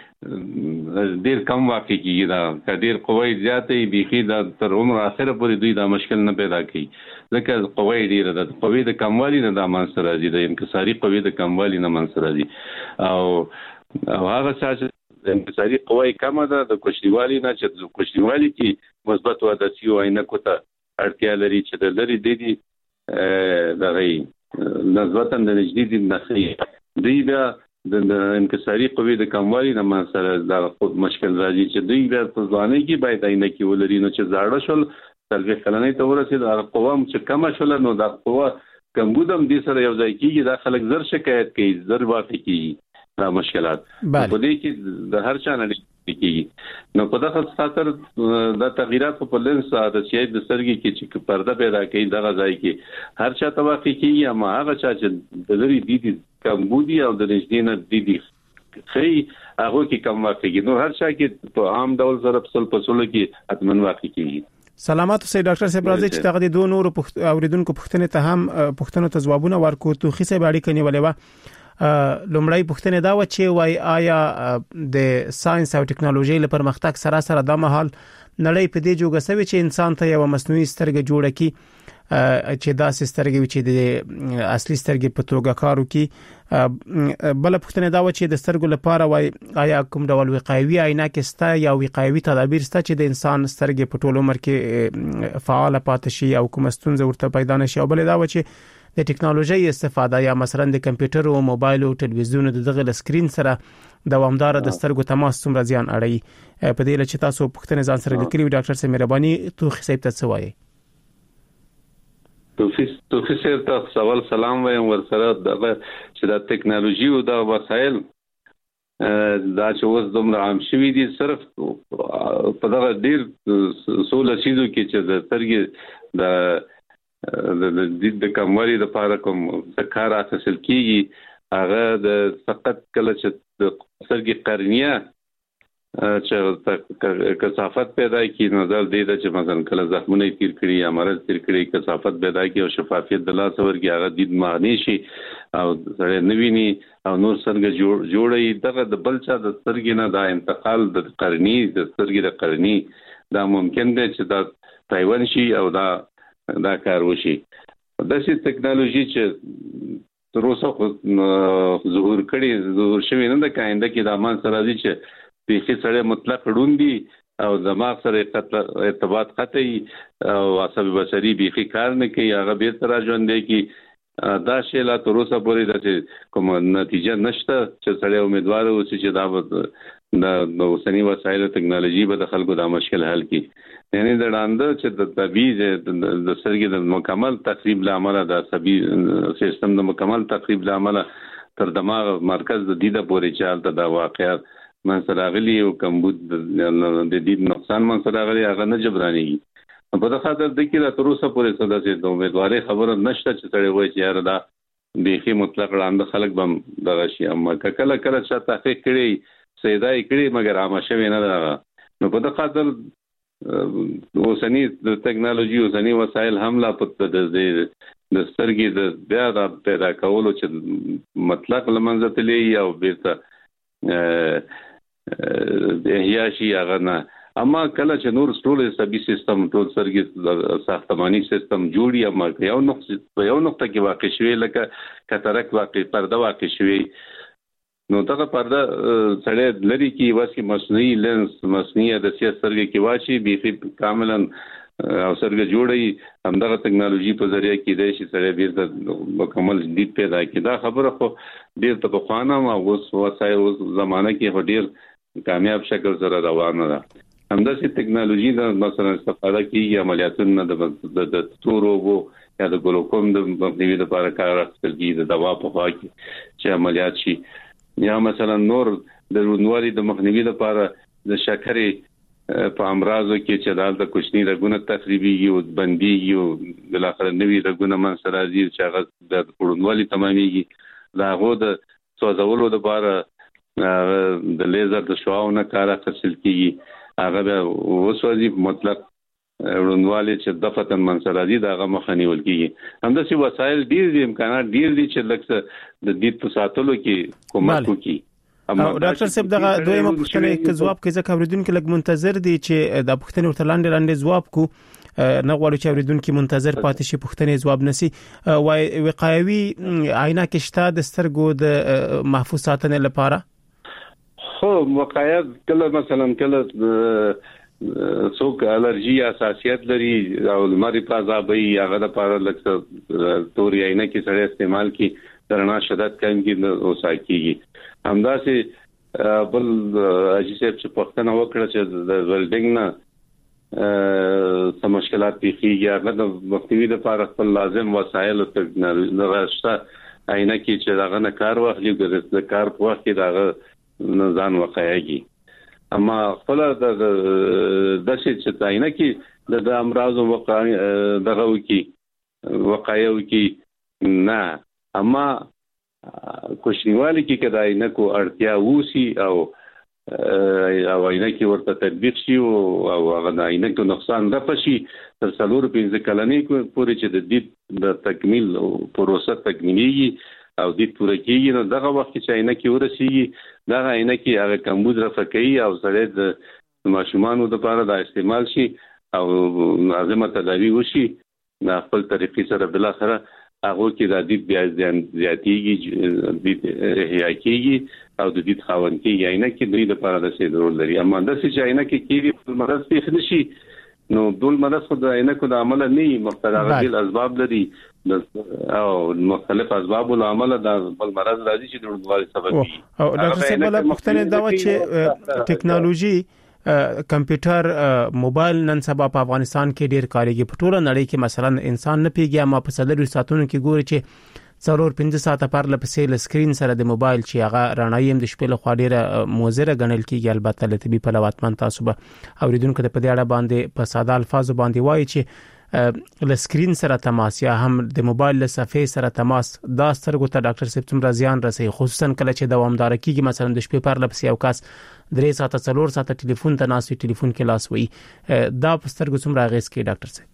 کې ډیر کم واقع کیږي دا کډیر قوی زیاتې بيخي دا تر عمر اخره پورې دوی دا مشکل نه پیدا کوي ځکه قوی ډیر د قوی د کموالي نه د منځ راځي د انکساري قوی د کموالي نه منځ راځي او هغه څه د انکساري قوی کمه ده د کوچنیوالي نه چې د کوچنیوالي کې مثبت عادتي او عینکو ته اړتیا لري چې د لري د دغه نسبتا د نږدې د نخي دی بیا د انکساري قوې د کموالي نه مسله د مشکل راځي چې دوی بیا په ځواني کې باید دینه کې ولري نو چې زاړه شول تلوي کلنۍ ته ورسید د قوام چې کم شول نو د قوا کمبودم دي سره یو ځای کېږي د خلک زر شکایت کوي زر واقع کیږي دا مشکلات په دې کې د هر چا نه کیږي نو په دغه خاطر د تغیرات په لنس د چې د سرګي کې چې پرده پیدا کوي دغه ځای کې هر چا توافق کیږي اما هغه چا چې د لري دي کمبودي او د نږدې نه دي خي هغه کې کم واقع کیږي نو هر چا کې په عام ډول سره په سلو کې اتمن واقع کیږي سلامات سي ډاکټر صاحب راځي چې دغه دوه نور اوریدونکو پوښتنه ته هم پوښتنه ته جوابونه ورکو تو خي سي باندې کني ولې لومړی پوښتنه دا و چې وای آیا د ساينس او ټکنالوژي لپاره پرمختګ سره د مهال نړۍ په دې جوګه سوي چې انسان ته یو مصنوعي سترګه جوړه کی چې دا سترګې چې د اصلي سترګې په توګه کارو کی بل پوښتنه دا و چې د سترګو لپاره وای آیا کوم ډول وقایوي عینکې ستا یا وقایوي تدابیر ستا چې د انسان سترګې په ټول عمر کې فعال پاتې شي او کوم ستونزه ورته پیدا نشي او بل دا و چې د ټکنالوژي استفاده یا مثلا د کمپیوټر او موبایل او ټلویزیون د دغه سکرین سره دوامدار د سترګو تماس څومره زیان اړي په دې لچ تاسو پوښتنه ځان سره لیکلي ډاکټر صاحب مهرباني تو خصيب ته څه وایي تو خصيب ته سوال سلام وایم ورسره د چې د ټکنالوژي او د وسایل دا چې اوس دومره عام شوي دي صرف په دغه ډیر سوله شیزو کې چې د سترګې د کموالي د لپاره کوم کار حاصل کیږي هغه د فقط کله چې د سترګې قرنیه چې کثافت پیدا کی نظر دی چې مثلا کله زخمونه تیر کړي یا مرض تیر کړي کثافت پیدا کی او شفافیت د لاس ورګي هغه دید معنی شي او سره نویني او نور څنګه جوړي دغه د بلچا د سترګې نه د انتقال د قرنی د سترګې د قرنی دا ممکن دی چې دا تایوان شي او دا کار وشي د سې ټکنالوژي چې تر اوسه ظهور شوی نه د کاینده کې د امان سره دي چې په هیڅ سره مطلق روندي او دماغ سره ارتباط قطعي او عصبي بصري بيخي کار نه کوي هغه به تر ژوند دی کې دا شی لا تر اوسه پورې د کوم نتیجه نشته چې سره امیدوار اوسي چې دا د اوسنی وسایل ټکنالوژي به د خلکو د مشکل حل کړي یعنی د لاندې چې د طبيعي د سرګي د مکمل تخریب لامل د عصبي سیستم د مکمل تخریب لامل تر دماغ مرکز د دیده پورې چالت دا واقعیت منځ راغلي او کمبود د دید نقصان منځ راغلي هغه نه جبرانيږي په دغه خاطر د کې د تر اوسه پورې څه د امیدواري خبره نشته چې سړی وایي چې یار دا بيخي مطلق لاندې خلک بم دغه شي اما کله چې تحقیق کړي سیدای کړي مګر عامه شوی نه ده نو په دغه خاطر اوسنی د ټکنالوژي اوسنی وسایل حمله په د سترګې د بیا د پیدا کولو چې مطلق لمنځه تللی او بیرته احیا شي هغه نه اما کله چې نور ټول حسابي سیستم ټول سرګي ساختماني سیستم جوړي اما یو نقطه کې واقع شوی لکه کترک واقع پرده واقع شوی نو دغه پرده سړی لري کې واسي مصنوعي لنس مصنوعي د سرګي کې واچي بيخي کاملا او سرګي جوړي همدغه ټکنالوژي په ذریعہ کې د شي سره بیرته مکمل دید پیدا کی دا خبره خو ډیر ته بخوانه ما اوس وسایل زمانه کې ډیر کامیاب شکل سره روانه ده همداسې ټکنالوژي د مثلا استفاده کیږي عملیاتونه د تورو یا د ګلوکوم د مخنیوي لپاره کار اخیستل کیږي د دوا په خوا کې چې عملیات شي یا مثلا نور د روندوالي د مخنیوي لپاره د شکرې په امراضو کې چې د کوچني رګونه تخریبيږي او بنديږي او بل اخر نوي رګونه منځ راځي چې هغه د روندوالي تماميږي دا غو د سوځولو لپاره د لیزر د شعاعونو کار اخیستل کیږي هغه به وسوځي مطلق روندوالي چې دفتن منصرادي دغه مخنیول کیږي همداسې وسایل ډیر امکانات ډیر دي چې لکه د دې په ساتلو کې کومک کوي او ډاکټر صاحب دغه دویمه پوښتنه کې جواب کې ځکه اوریدونکو لګ منتظر دي چې د پوښتنې ورته لاندې جواب کو نه غواړي چې اوریدونکو منتظر پاتې شي پوښتنې جواب نسی وای وقایوي عینکې شته د سترګو د محفوظ ساتنې لپاره خو وقایت کله مثلا کله څوک الرجی حساسیت لري او لمر په عذابي هغه لپاره لکه توري عینکې سره استعمال کی درنا شدت کم کی اوسا کیږي همداسې بل اجازه چې پښتنه وکړه چې د ولډینګ نه سم مشکلات پیښیږي هغه د مختوی د لپاره خپل لازم وسایل او تکنالوژي راځه عینه کې چې داغه نه کار واخلي د کار په وخت کې داغه ځان وقایږي اما خپل د داسې چې عینه کې د امراض دغه وکي وقایو کې نه اما کوشنیوالي کې کدا عینه کو اړتیا وسی او عینه کې ورته تطبیق شي او هغه عینه کې نقصان نه پشي تر 4-5 کلنې پورې چې د دې د تکمیل او پروسه تکمیلي او د پوره کېږي نو دغه وخت چې عینه کې ورسیږي دغه عینه کې هغه کمبود رفقي او سره د ماشومان لپاره د استعمال شي او لازمه تداوی وشي د خپل طریقې سره بل اخره هغه کې د دې بیا زیاتېږي د احیا کېږي او د دې خاون کې عینه کې د دې لپاره د څه ضرورت لري اما د څه عینه کې کېږي مرض پیښ نشي نو ټول مرض خو د عینه کو د عمل نه مختلف اسباب لري او مختلف اسباب او عمل د بل مرض راځي چې د ورغالي سبب دي او ډاکټر صاحب بل پوښتنه دا و چې ټکنالوژي کمپیوټر موبایل نن سبا په افغانستان کې ډیر کارېږي په ټوله نړۍ کې مثلا انسان نه پیږي اما په صدر ساعتونو کې ګوري چې 4-5 ساعته پر لپسې ل سکرین سره د موبایل چې هغه رڼایي هم د شپې له خوا ډیره موزره غنل کیږي البته له طبي په لواتمن تاسو به اوریدونکو ته په دې اړه باندې په ساده الفاظو باندې وایي چې ل سکرین سره تماس یا هم د موبایل له صفحې سره تماس دا سترګو ته ډاکټر صاحب څومره زیان رسي خصوصا کله چې دوامدار کیږي مثلا د شپې پر لپسې یو کس 3 ساعته 4 ساعته ټلیفون ته ناسوي ټلیفون کې لاس وي دا په سترګو څومره اغیز کوي ډاکټر صاحب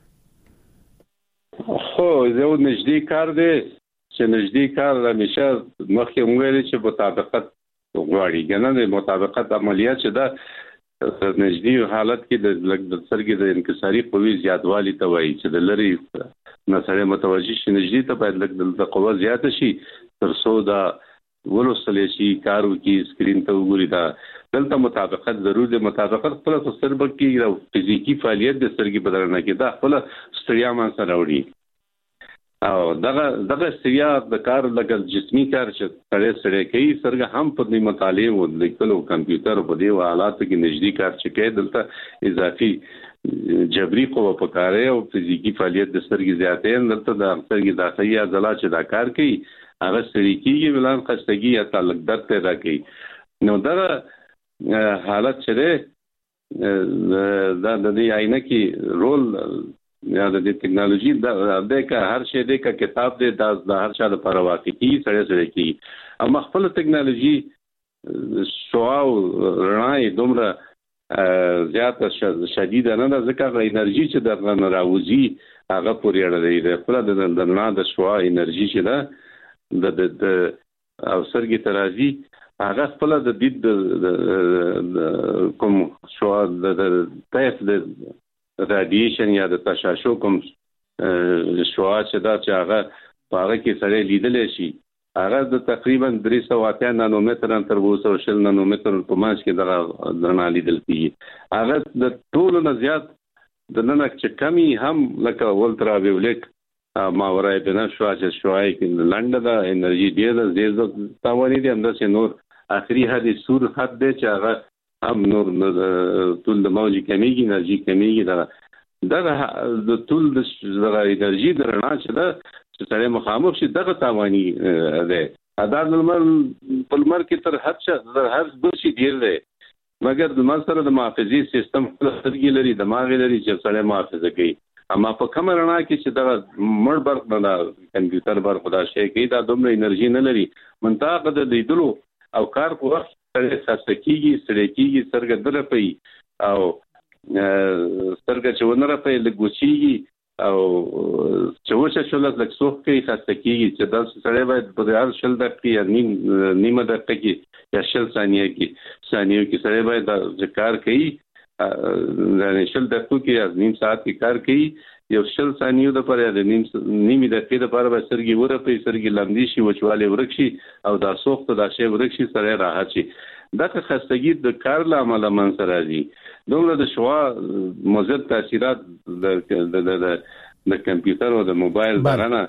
خو زه نږدې کار دی چې نږدې کار همیشه مخکې موږ چې مطابقت غواړي کنه د مطابقت عملیات چې دا نږدې حالت کې د سرګي د انکساري قوي زیاتوالی ته وایي چې د لری نسره متوجي شي نږدې ته باید د قوه زیات شي تر څو دا ولوسل شي کارو کې سکرین ته وګوري دا دلته مطابقت ضروري دی مطابقت خپل سربر کې او فزیکی فعالیت د سرګي بدلنه کې دا خپل ستړیا ما سره وړي او دغه استیا د کار لګل جسمي کار چې سړی کوي سرګه هم په دې مطالعه او لیکلو کمپیوټر په دې حالات کې نږدې کار چې کوي دلته اضافي جبري قوه پکاره او فزیکی فعالیت د سرګي زیاتې دلته د سرګي داخلي عضلات چې دا کار کوي هغه سړي کېږي ولان خستګي یا تعلق درد پیدا کوي نو دا حالت چې دا د دې عینه کې رول یا د ټکنالوژي د هر شی د کتاب د هر چا د پرواقعي سره کی اما خپل ټکنالوژي شواو رڼای دومره زیاته شدیده نه ده ځکه انرژي چې د راوځي هغه پورې اړه لري خپل د رڼا د شوا انرژي چې ده د او سرګي ترازی هغه خپل د دې کوم شوا د طیف د رادیشن یا د تشعشع کوم شوا چې دا چې هغه هغه کې سره لیدل شي هغه د تقریبا 380 نانومتر تر 220 نانومتر په مانچ کې دغه درنه لیدل کیږي هغه د ټولو نه زیات د نن چې کمی هم لکه ولترا ویولټ ماورای بنا شوا چې شوای کې لنډه د انرژي ډیره زیات تاوانې دي انداسې نور اخري حد سور حد دی چې هغه هم نور ټول د موجي کمیږي انرژي کمیږي دا د ټول د انرژي درنه چې دا چې سره مخامخ شي دغه تاواني ده ادا د پلمر کې تر هر شي ډیر دی مګر د مسره د محافظي سیستم خپل لري دماغ لري چې سره محافظه کوي اما په کوم رڼا کې چې دا مړ برق نه کمپیوټر برق خدا شي کوي دا دومره انرژي نه لري منطقه د لیدلو او کار په وخت سره ساتکیږي سرګ درپي او سرګ چې ونره په لګوچیږي او چوشه شولت لک سوخ کې خاصکیږي چې دا سره باید په هر شل دقیقې یا نیمه دقیقه کې یا شل ثانیه کې سره باید ذکر کوي د شل دقیقو کې یا نیم ساعت کې کار کوي یو شل ثانیو د پر د نیمه دقیقې د پر به سرګي ورپې سرګي لمدي شي وچواله ورکشي او دا سوخت دا شی ورکشي سره راحت شي دا خستګي د کار لامل من سره دي دومره د شوا مزد تاثیرات د کمپیوټر او د موبایل درنه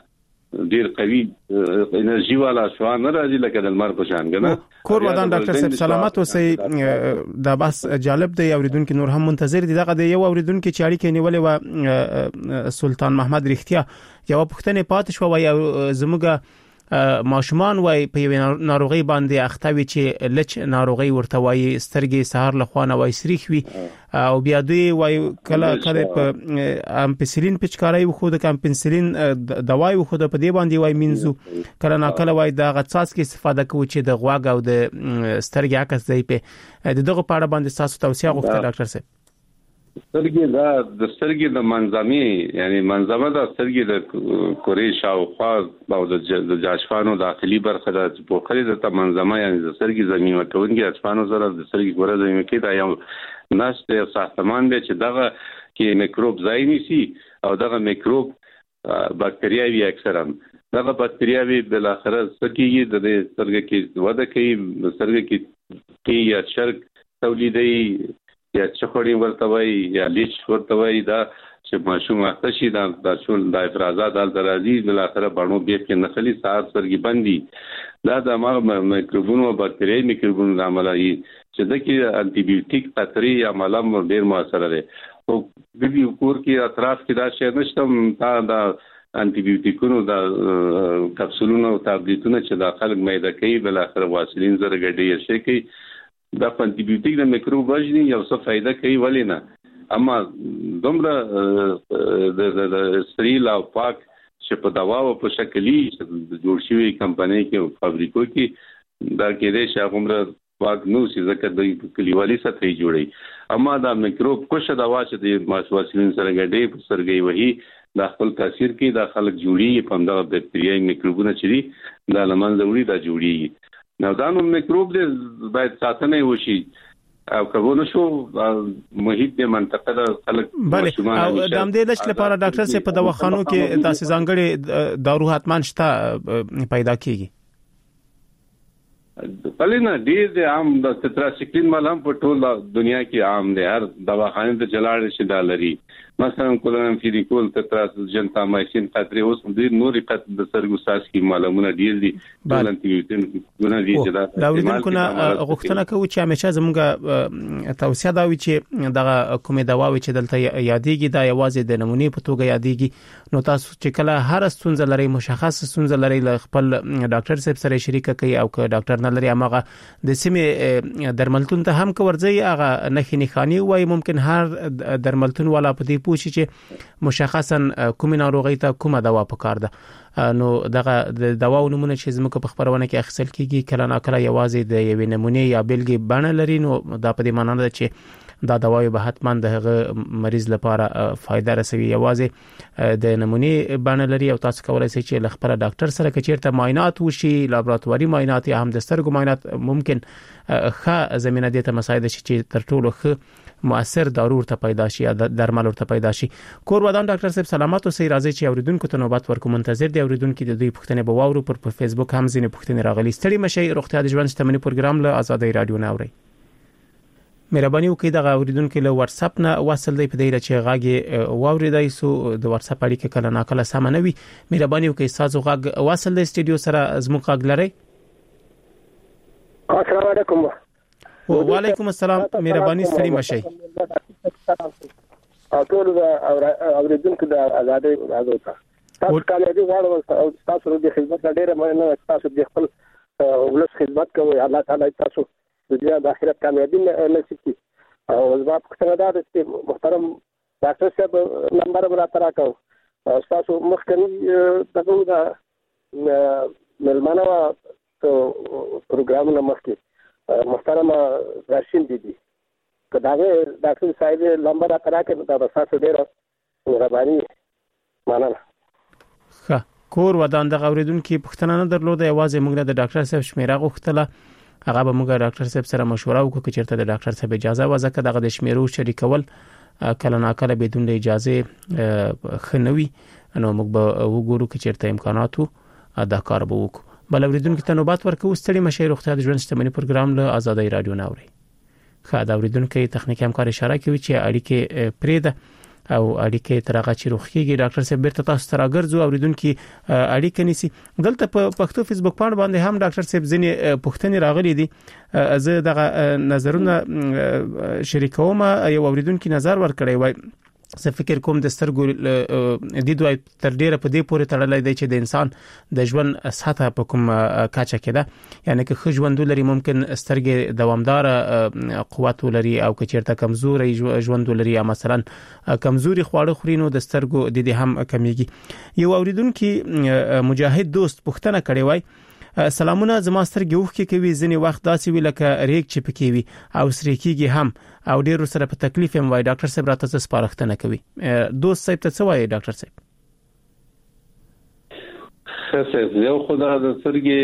ډیر قوي انرژي والا شوا نه راځي لکه د لمر په شان کنه. کور ودان ډاکټر صاحب سلامت اوسئ. دا بس جالب دی، اوریدونکو نور هم منتظر دي. دغه د یو اوریدونکو چې اړیکه نیولې و سلطان محمد رښتیا یو پښتنه پات شو وای زموږه ماشومان وای په یو ناروغي باندې اخته وي چې لچ ناروغي ورته وای سترګې سهار لخوانه وای سریخ وي او بیا دوی وای کله په امپسلین پچکارای وخو د امپسلین دواي وخو د په دی باندې وای منځو کله ناکله وای د غڅاس کې استفاده کوي چې د غواګ او د سترګې عکس دی په دغه پاړه باندې تاسو توصيه غوښته ډاکټر صاحب. سترګې د سترګې د منظمي یعنی منظمه د سترګې د کورې شاوخوا او د جاشفانو داخلي برخه د پوخري د منظمه یعنی د سترګې زمینه کوونکی جاشفانو سره د سترګې ګوره زمینه کې دا یو نشته ساختمان دی چې دغه کې میکروب ځای نیسي او دغه میکروب باکتریاوي اکثرا دغه باکتریاوي بل اخر سکیږي د سترګې کې وده کوي سترګې کې یا شرک تولیدي یا چخړی ورته وای یا لیچ ورته وای دا چې ماشوم وخت شي دا شول د افرازات د درازي بل اخر باندې به کې نسلي ساعت سرګي بندي دا د میکروبونو او باکتریاي میکروبونو د عملي چې د کې انټي بیوټیک خطرې یا ملم ډیر موثر دي او د دې کور کې اطراف کې دا شی نشته دا انټي بیوټیکونو د کپسولونو او تابلیټونو چې د خلک معده کوي بل اخر واسلین زره ګډي شي کوي دا انټي بیوټیک د میکروب وژني یو څه فائدہ کوي ولې نه اما دومره د سریل او پاک چې په دوا او په شکلي جوړ شوی کمپنۍ کې فابریکو کې دا کې دې شاغمره پاک نو چې ځکه د کلیوالي سطحي جوړي اما دا میکروب کوشه دوا چې د ماسواسلین سره ګډي په سرګي وਹੀ د خپل تاثیر کې د خلک جوړي په همدغه باکتریايي میکروبونه چې دا لمن وړي دا جوړي نو دا نو میکروب دې باید ساتنه وشي او کبونه شو محیط د منطقه د خلک بله او د همدې لچ لپاره ډاکټر صاحب په دواخانو کې داسې ځانګړي دارو حتمان شته پیدا کیږي بلنه ډیر د عام د تتراسیکلین ملهم په ټول دنیا کې عام دی هر دواخانه ته چلاړ شي دا لري مثلا کولونامفیریکول تتراسجنتامایسین خطرې اوس د نورې قط د سرګو ساس کې معلومونه ډیر دي ولنتیوټن ګونه دي چې دا اوریدونکو غوښتنه کوي چې همیشه زموږه توصيه دا وي چې دغه کومه دوا وي چې دلته یادېږي دا یوازې د نمونې په توګه یادېږي نو تاسو چې کله هر ستونزه لري مشخص ستونزه لري خپل ډاکټر صاحب سره شریک کوي او که ډاکټر نه لري هغه د سیمه درملتون ته هم کورځي هغه نخې نخانی وای ممکن هر درملتون والا په دې پوښي چې مشخصا کومه ناروغي ته کومه دوا پکار ده نو دغه د دوا نمونه چې زموږ په خبرونه کې اخیستل کیږي کله ناکله یوازې د یوې نمونه یا بلګي بڼه لري نو دا په دې معنی ده چې دا دوا به حتما د مریض لپاره فائدہ رسوي یوازې د نمونه بڼه لري او تاسو کولای شئ چې خپل ډاکټر سره کچیرته معاینات وشي لابراتواري معاینات یا هم د سترګو معاینات ممکن ښه زمينه دي ته مساعده شي چې تر ټولو ښه مؤثر دارو ته پیدا شي یا درمل ورته پیدا شي. کور ودان ډاکټر صاحب سلامات اوسئ راځي چې اوریدونکو ته نوبت ورکوم منتظر دي اوریدونکو د دوی پوښتنه به واورو پر فیسبوک هم ځینې پوښتنې راغلي ستړي مشي روغتیا د ژوند شتمنۍ پروګرام له آزادۍ رادیو نه اوري مهرباني وکړئ د اوریدونکو له واتس اپ نه وصل دی په دې چې غاګي واوریدای سو د واتس اپ اړیکه کله ناکله سم نه وي مهرباني وکړئ تاسو غاګ وصل دی سټډیو سره زموږ غاګ لري. السلام علیکم. وعلیکم السلام مهرباني ستړي مشي ټول اوریدونکو د آزادۍ رادیو ته تاسو کامیابی غواړم تاسو د خدمت ډیره مننه تاسو د خپل ولس خدمت کوي الله تعالی تاسو د دنیا د آخرت کامیابی نصیب کړي او زما پوښتنه دا ده چې محترم ډاکټر صاحب نمبر راته راکاو تاسو مخکنی دغه د ملمنه پروګرام مخکې محترم راشین دي کداغه ډاکټر صاحب نمبر راته راکړه دا تاسو ډیره مهرباني مننه. ښه کور ودان د اوریدونکو پوښتنه نه درلوده یوازې موږ د ډاکټر صاحب شمیره غوښتله هغه به موږ ډاکټر صاحب سره مشوره وکړو چې چیرته د ډاکټر صاحب اجازه وځکه دغه د شمیرو شریکول کله ناکله بدون د اجازه خنوي نو موږ به وګورو چې چیرته امکاناتو ادا کار به وکړو. بل اوریدونکو ته نوبت ورکوو ستړي مشي روغتیا د ژوند شتمنۍ پروګرام له آزادۍ رادیو نه اوري. ښه دا اوریدونکو تخنیکی همکار اشاره کوي چې اړیکې پرې ده او اړیکې ترغه چې روخيږي ډاکټر صاحب بیرته تاسو ته راګرځو اوریدونکو اړیکې نیسي دلته په پښتو فیسبوک باندې باندې هم ډاکټر صاحب ځینې پوښتنې راغلي دي زه دغه نظرونه شریکوم یو اوریدونکو نظر ورکړی وای زه فکر کوم د سترګو د دوی تر ډیره په دې پورې تړلې دی چې د انسان د ژوند سطح په کوم کاچه کې ده یعنی که خو ژوند لري ممکن سترګې دوامدار قوت لري او که چیرته کمزوري ژوند لري یا مثلا کمزوري خواړه خوري نو د سترګو د دې هم کمیږي یو اوریدونکو مجاهد دوست پوښتنه کړې وای سلامونه زما سترګې وښکي کوي ځنې وخت داسې وی لکه ریګ چې پکې وي او سریکيږي هم او ډیر سره په تکلیف هم وای ډاکټر صاحب راته سپارښتنه کوي دوست صاحب ته څه وایي ډاکټر صاحب خاصه یو خدای د سترګې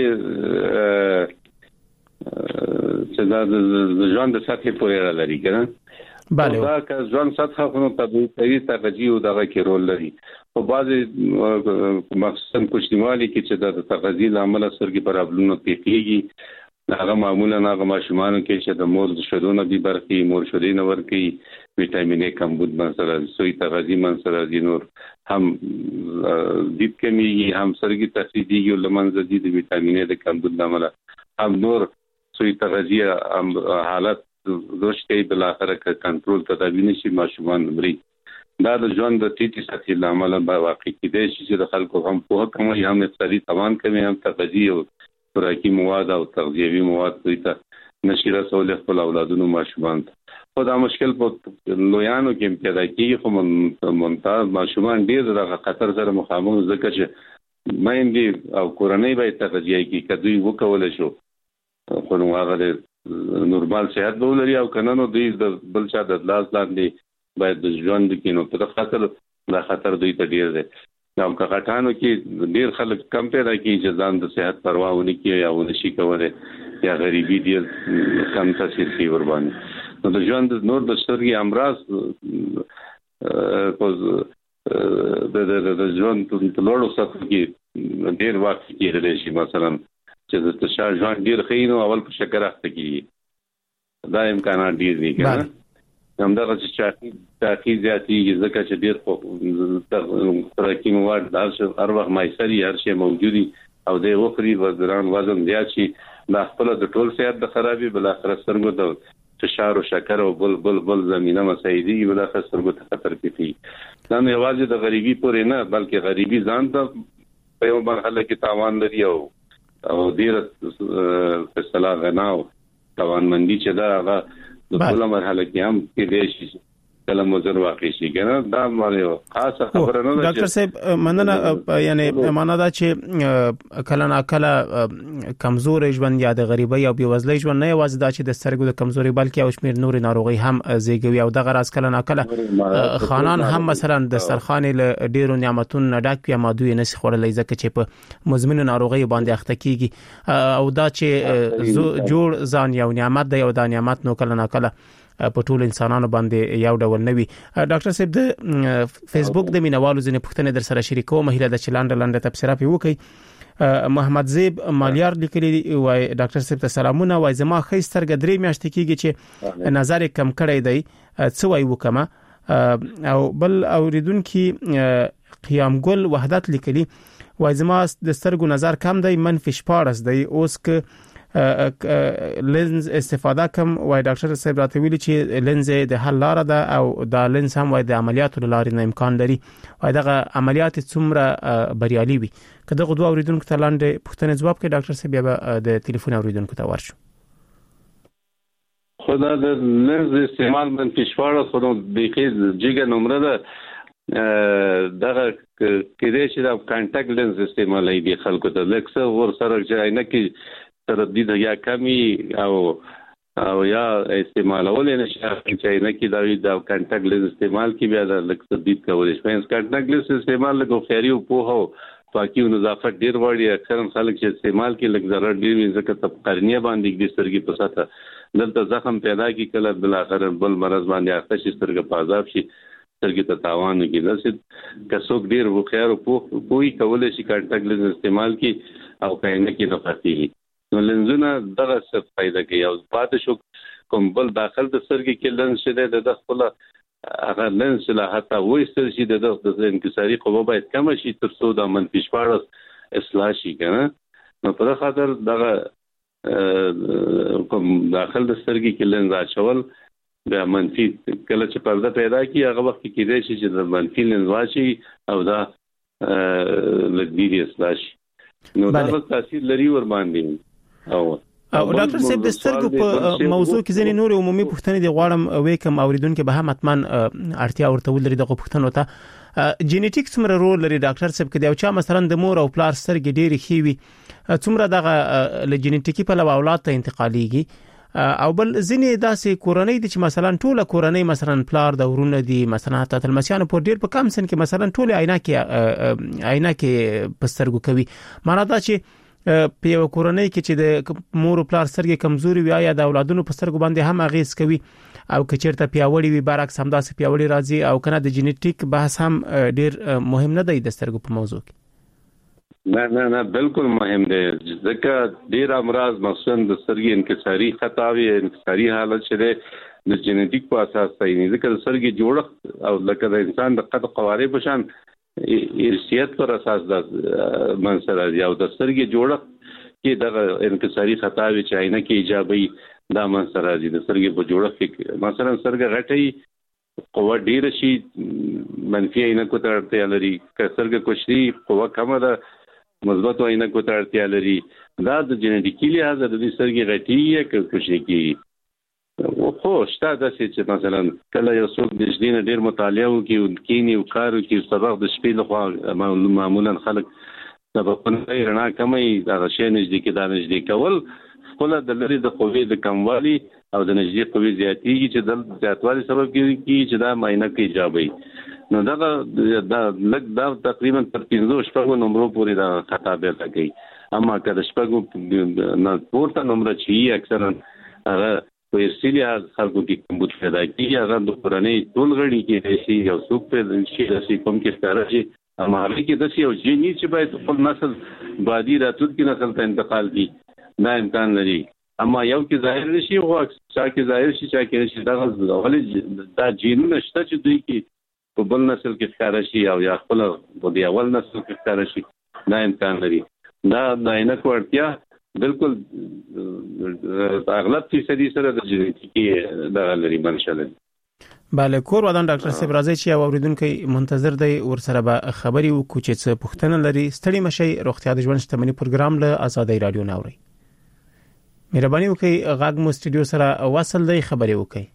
چې د ژوند د سطح پورې لري کنه بله دا که ژوند سطح خو طبيعي تغذیه او دغه کې رول لري په بعضي مخصوصا کوچنیوالي کې چې د تغذیه لامل سترګې پرابلمونه پیښیږي هغه معمولا هغه ماشومان کې چې د مور د شودونو دی برخي مور شودینه ورکی وټامین ا کمبود منسره سوی تغذیه منسره دي نور هم دید کمیږي هم سترګې تخریبيږي لمنځه دي د وټامین ا د کمبود لامل هم نور سوی تغذیه حالت دوش کې بل اخره کنټرول تدابیر نشي ماشومان مري دا د ژوند د ټیټی سطحي لامل به واقع کېدای شي چې د خلکو هم په حکم یا هم اقتصادي توان کمی هم تغذیه او خوراکي مواد او تغذیوي مواد دوی ته نشي رسول خپل اولادونو ماشومان خو دا مشکل په لویانو کې پیدا کیږي خو ممتاز ماشومان ډیر د خطر سره مخامخ ځکه چې مېندې او کورنۍ به تغذیه کوي کدوې وکول شو خو نو هغه نورمال صحت به ولري او کنه نو دوی د بل چا د لاس لاندې باید د ژوند کې نو په خاطر دا خطر دوی ته ډیر دی نو که غټانو کې ډیر خلک کم پیدا کوي چې ځان د صحت پروا ونه کوي یا ونشي کولای یا غریبي ډیر کم تاثیر کوي ور باندې نو د ژوند نور د سترګې امراض د ژوند په لوړو سطحو کې ډیر وخت کېدلی شي مثلا چې د تشار ژوند ډیر خینو اول په شکر اخته کیږي دا امکانات ډیر دي کنه همدغه چې چاقي زیاتیږي ځکه چې ډیر خوراکي مواد هر وخت میسري هر شی موجودي او د وخري وزن زیات شي د خپل د ټول صحت د خرابي بل اخر سترګو د فشار او شکر او بل زمينه مسایدي بل اخر سترګو ته خطر پیږي دا نه یوازې د غریبي پورې نه بلکې غریبي ځان ته په یو مرحله کې تاوان لري او ډیر فیصله غناو توانمندي چې دا هغه د بل مرحله کې هم کې دی شي کله مزر واقع شي کنه دا مې خاصه خبره نه ده ډاکټر صاحب مننه یعنی معنا دا چې کله نه کله کمزور ژوند یا د غریبۍ او بیوزلۍ ژوند نه یوازې دا چې د سترګو د کمزوري بلکې او شمیر نور ناروغي هم زیږوي او دغه راز کله نه کله خانان هم مثلا د سرخان له ډیرو نعمتونو ډک یا مادوي نس خورلې ځکه چې په مزمن ناروغي باندې اخته کیږي او دا چې جوړ ځان یو نعمت دی او دا نعمت نو کله نه کله په ټول انسانانو باندې یو ډول نوي ډاکټر صاحب د فیسبوک د مینوالو ځنې پوښتنې در سره شریکوم هیله د چلاند تبصره پی وکي محمد زیب مالیار لیکلی وای ډاکټر صاحب ته سلامونه وای زما خیسترګ درې میاشتې کیږي چې نظر کم کړی دی څه وای وکمه او بل اوریدونکو قیام ګل وحدت لیکلی وای زما د سترګو نظر کم دی منفي 14 دی اوس ک لنز استفاده کوم وای ډاکټر صاحب راته ویلي چې لنز د حل لار ده او دا لنز هم وای د عملیاتو لارې نه امکان لري وای دغه عملیات څومره بریالي وي کله غوډو اوریدونکو ته لاندې پوښتنه جواب کوي ډاکټر صاحب بیا د ټلیفون اوریدونکو ته ورشو خدا د لنز استعمال منفي 14 خو د جګه نمبر ده دغه کېدې چې د کانټاکټ لنز استعمالي دي خلکو ته لکه ور سره چې نه کې تردید یا کمی او یا استعمالول نه شي چې نه کې دا کانټاکټ لنز استعمال کې بیا د لکه تردید کول شي پنځ کانټاکټ لنز استعمال له خیري او په پاکي او نظافت ډیر وړي اکثر خلک چې استعمال کې لږ ضرر ډیر وي ځکه ته قرنیه باندې د سترګې په ساته دلته زخم پیدا کی کله بل اخر بل مرز باندې اخته شي سترګې په عذاب شي سترګې ته تاوان کیږي داسې کڅوک ډیر وخیر او پوي کول شي کانټاکټ لنز استعمال کې او کینه کې نه پاتې نو لنزونه دغه څه فائدہ کوي او پاتې شو کوم بل داخل د سترګې کې لنز شته د خپل هغه لن صلاحات وایستل شي د انکساري قوه باید کم شي تر څو د منفي 14 اصلاح شي کنه. نو په خاطر دغه کوم داخل د سترګې کې لنز اچول د منفي کله چې پرده پیدا کی هغه وخت کې دی چې د منفي لنز واچي او دا لګیږي اصلاح شي. نو دا تاثیر لري ور باندې. او ډاکټر صاحب د سترګو په موضوع کې ځینې نور عمومي پوښتنې دي غواړم وکم اوریدونکو به هم حتمان اړتیا ورته ولري دغه پوښتنو ته جینیټیک څومره رول لري ډاکټر صاحب کې دا چې مثلا د مور او پلار سترګې ډېری ښې وي څومره دغه ل جینیټیکي په لور اولاد ته انتقاليږي او بل ځینې داسې کورنۍ دي چې مثلا ټوله کورنۍ مثلا پلار د ورونه دي مثلا حتی تلمسیانو په ډېر په کم سن کې مثلا ټوله عینکې پسترګو کوي معنا دا چې په یو کورنۍ کې چې د مور او پلار سترګې کمزوري وي یا د اولادونو په سترګو باندې هم اغیز کوي او کچېرته پیاوړي وي برعکس هم داسې پیاوړي راځي او کنه د جینیټیک بحث هم ډیر مهم نه دی د سترګو په موضوع کې. نه بالکل مهم دی ځکه ډیر امراض مثلا د سترګې انکساري خطا وي انکساري حالت شته د جینیټیک په اساس دی ځکه د سترګې جوړښت او لکه د انسان د قد قواره په شان ارثیت پر اساس د منصر او د سترګې جوړښت کې د انکساري خطا وي چې عینه کې ایجابي دا منصر راځي د سترګې په جوړښت کې مثلا سترګې غټي قوه ډیر شي منفي عینه کو ته اړتیا لري که سترګې کوچني قوه کمه ده مثبت عینه کو ته اړتیا لري دا د جینیټیکي لحاظ د سترګې غټي یا کوچني کې خو شته داسې چې مثلا کله یو څوک د ژوند ډیر مطالعه وکړي او کینی او کار وکړي سبق د شپې لخوا معمولا خلک سبق نه رڼا کمي دا شی نږدې کې دا نږدې کول خپل د لري د قوې د کموالي او د نږدې قوې زیاتېږي چې د زیاتوالي سبب کیږي چې دا معاینه کې ایجابي. نو دا لږ دا تقریبا تر 15 نمبرو پورې دا خطا به کوي اما کله شپږ نه پورته نمبر چې اکثرا هغه په ارسیلیا خلکو کې کمبود پیدا کیږي هغه د قرآني ټول غړي کې شي یو څوک په شي داسې کوم کې ستاره شي اما هغه کې داسې یو جیني چې باید خپل نسل بعدي راتلونکي نسل ته انتقال کړي دا امکان لري اما یو کې ظاهر نشي او چا کې ظاهر شي چا کې نشي دا ولې دا جینونه شته چې دوی کې په بل نسل کې ښکار شي او یا خپل په دی اول نسل کې ښکار شي دا امکان لري. دا نه کوړتیا بالکل اغلب فیصدی سره د جینیټیکي د لري منشل. بله کور ودان ډاکټر صاحب راځي چې اوریدونکو منتظر دی ور سره به خبري وکړو چې څه پوښتنه لري ستړي مشي روغتیا د ژوند شتمنۍ پروګرام له آزادۍ رادیو ناوړي مهرباني وکړئ غاګ مو سټډیو سره وصل دی خبري وکړئ.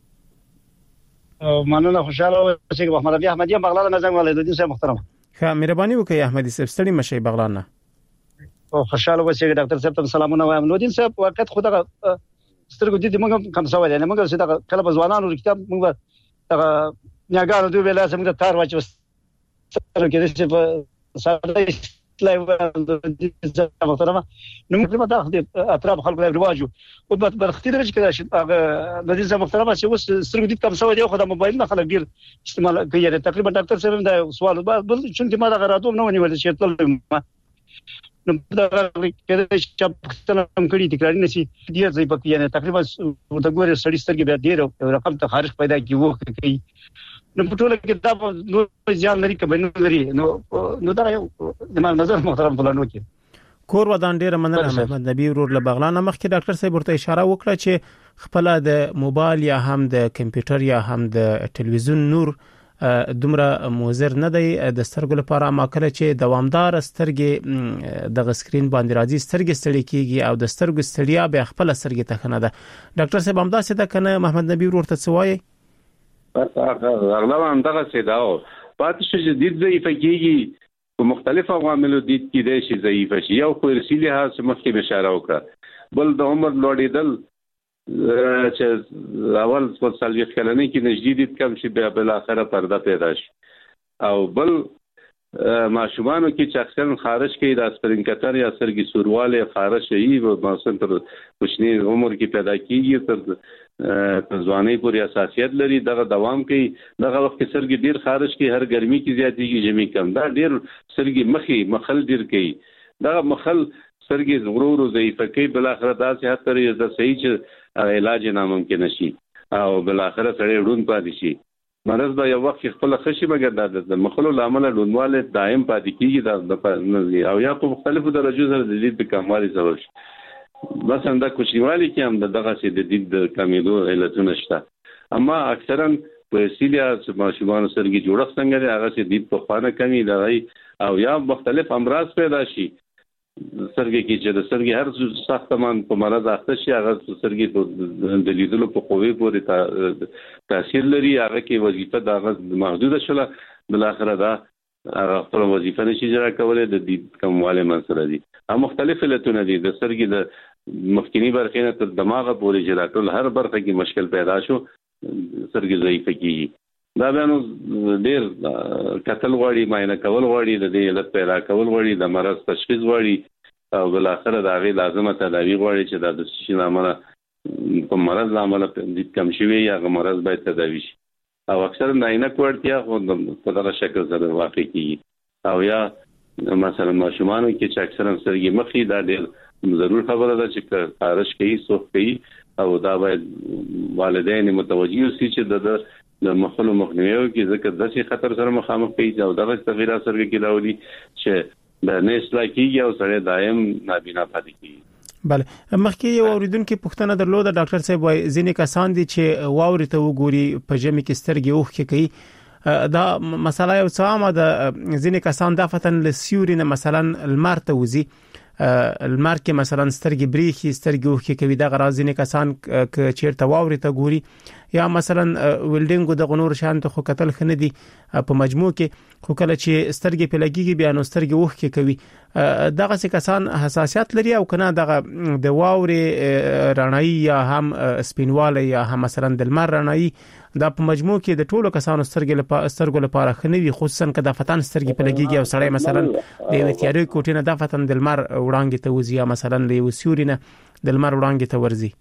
مننه خوشاله اوسئ محمد ابي احمدي بغلان نه زنګ ولې د دې محترم ښه مهرباني وکړئ احمدي صاحب ستړي مشي بغلان نه او خوشاله اوسئ ډاکټر صاحب ته سلامونه وایم. نو دین صاحب وخت خدای سترګو دې موږ کم سوال نه موږ چې دا کله په ځوانانو کې موږ دا نیاګانو دوی ویلا سم د تار واچو سره کې چې په ساده لایو د محترمه نو موږ په دغه اطراف خلکو د رواجو او په اختیار کې دا چې هغه د دې محترمه چې وس سترګو دې کم سوال دی خو د موبایل نه خلک ډیر استعمال کوي تقریبا ډاکټر صاحب دا سوال بل چې ما دا غراډو نه ونیول چې تل نو دا کله چې پښتنه هم کړی تکراری نشي دې ځای په کې نه تقریبا د ګوري سړی سترګې به ډیر رقم ته خارج پیدا کیږي کوي نو په ټوله کې دا نو ځان لري کبه نو لري نو دا یو د نظر محترم فلانو کې کور ودان ډیر مننه محمد نبی ورور له بغلان مخکې ډاکټر صاحب ورته اشاره وکړه چې خپل د موبایل یا هم د کمپیوټر یا هم د ټلویزیون نور دومره موزر نه دی د سترګو لپاره ما کله چې دوامدار سترګې د سکرین باندې راځي سترګې ستړي کیږي او د سترګو ستړیا به خپل سترګې ته خنه ده. ډاکټر صاحب هم دا څه ده کنه محمد نبی ورته څه وایي؟ اغلب هم دغه څه دا پاتې شي چې د ضعیف کیږي په مختلفو عواملو د کې د شي ضعیف شي یو خو ارسیلي هاڅ مخکې اشاره وکړه بل د عمر لوړېدل چې اول په سالوي کلنۍ کې نجدید کم شي بل اخره پرده پیدا شي او بل ماشومانو کې چې اکثر خارج کې د اسپرینکتر یا سرګي سورواله خارج شي او مثلا تر کوچنی عمر کې پیدا کیږي تر ځوانۍ پورې اساسیت لري دغه دوام کوي دغه وخت کې سرګي ډیر خارج کې هر ګرمي کې زیاتېږي جمی کم دا ډیر سرګي مخل ډیر کوي دغه مخل سرګي ضرور ضعیف کوي بل اخره داسې حد تر یو صحیح چې علاج ناممکن شي او بل اخره سره ډون پاتې شي مرز به یو وخت خپل خشي مګر د مخلو لامل ډونواله دائم پاتې کیږي او یا په مختلفو درجو سره د دې په کموالي سبب شي. مثلا د کوچنیوالي کې هم دغه سي د دې د کمیدو علتونه شته، اما اکثرا په سیلیا ماشومان سرګي جوړښت څنګه دی هغه سي د په خوانه کمی دی او یا مختلف امراض پیدا شي سرګي کې چې د سرګي هر ساختمان په مرض اخته شي هغه سرګي د لیدلو په قوي پورې تاثیر لري، هغه کې وظیفه د محدوده شوه، بل اخر دا هغه خپل وظیفه نشي اجرا کولای د دې کومواله منسره دي. هم مختلف علتونه دي د سرګي د مخکینی برخې نه تر دماغه پورې جراټول هر برخه کې مشکل پیدا شو سرګي ضعیف کیږي. دا بیانو ډیر قتل غوړي ماینه کول غوړي د دې علت پیدا کول غوړي د مرض تشخیص غوړي او بل اخر دا غي لازمه تداوی غوړي چې د شي نامه په مرض لامل د کم شوی یا مرض باید تداوی شي او اکثر ناینه کوړتیا خو په دغه شکل سره واقع کیږي او یا مثلا ماشومان کې چې اکثرا سرګي مخې دا ډیر ضرور خبره ده چې خارج کوي سوخ کوي او دا باید والدین متوجي اوسي چې د مخلو مخنیوي کې ځکه د شي خطر سره مخامخ کوي او دغه تغیرات سره کې راولي چې د نسل کېږي او سره دائم نابینا پاتې کیږي. بله مخکې یو اوریدونکو پوښتنه درلوده ډاکټر صاحب وای ځینې کسان دي چې واوري ته وګوري په جمع کې سترګې اوخ کې کوي دا مسله یو څه عامه ده، ځینې کسان د فتن لسیوري نه مثلا المار ته وزي المار کې مثلا سترګې بریخي سترګې اوخ کې کوي دا غراض ځینې کسان ک چیرته واوري ته ګوري یا مثلا ویلډینګ د غنور شان ته خو قتل خنه دي په مجموع کې خو کله چې سترګې په لګيږي بیا نو سترګې اوخ کې کوي دغه څه کسان حساسیت لري او کنه دغه د واوري رڼایي یا هم سپینواله یا هم مثلا د لمر رڼایي دا په مجموع کې د ټولو کسانو سترګو لپاره خنوي خصوصا کله فتن سترګې په لګيږي او سړی مثلا د تیارې کوټې نه د فتن د لمر وړانګې ته وزي یا مثلا له سیوري نه د لمر وړانګې ته ورزي.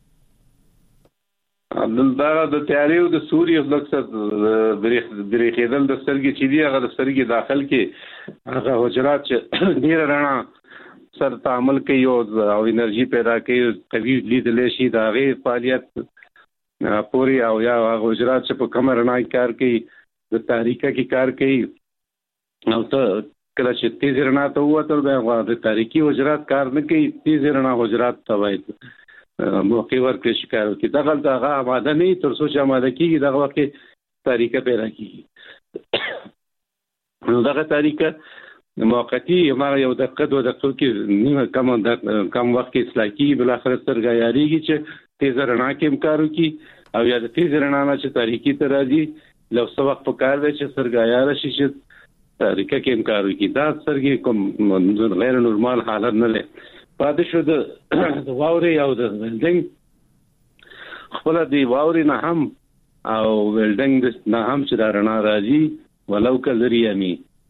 عبدالله د تیارې او د سوري لکه بریخیدل د سترګې چې دی هغه د سترګې داخل کې هغه حجرات چې ډیر رڼا سره تعامل کوي او انرژي پیدا کوي قوي لیدل شي دا غي فعالیت پوری او یا حجرات چې په کم رڼا کار کوي د تاریکه کې کار کوي او ته کله چې تیز رڼا ته وته د تاریکی حجرات کار نه کوي تیز رڼا حجرات ته وایي موقع ورکړي شکایت کی دغه هغه آماده نه تر څو چې آماده کیږي دغه وخت طریقه پیدا کیږي نو دغه طریقه موقتی ما یو دقیقه کې نیمه کم وخت کې اصلاح کیږي بل اخر سترګا یاریږي چې تیز رڼا کې امکار وکي او یا د تیز رڼا نه چې طریقې ته راځي لو څو وخت په کار دی چې سترګا یار شي چې طریقه کې امکار وکي دا سترګې کوم غیر نورمال حالت نه لري پاتې شو د واوري او د ویلډینګ خپل دی واوري نه هم او ویلډینګ نه هم چې دا رڼا راځي ولو کلري امي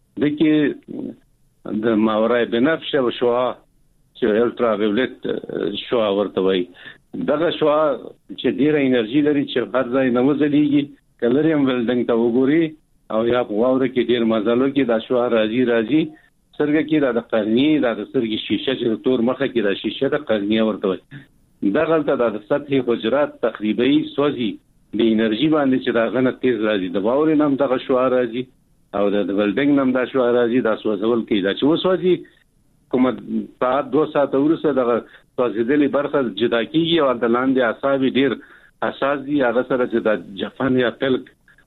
دغه د ماورای بنفش او شوا چې الټرا ویولټ شوا ورته وي دغه شوا چې ډیره انرژي لري چې هر ځای نه وځلېږي کلري هم ویلډینګ ته وګوري او یا واوري کې ډیر مزالو کې دا شوا راځي سترګې کې د قرنیه د سترګې شیشه چې تور مخه کې د شیشه د قرنیه ورته وي دا غلطه د سطحي حجرات تقریبي سوځي د انرژي باندې چې دا غنه تیز راځي د باور نام دغه شعاع راځي او د ولډینګ نام دا شعاع راځي دا سوځول کې دا چې وسوځي کوم په 2 ساعت ورسره دغه سوځېدلې برخه جدا کیږي او د لاندې اعصاب ډیر حساس دي هغه سره چې د جفن یا تلک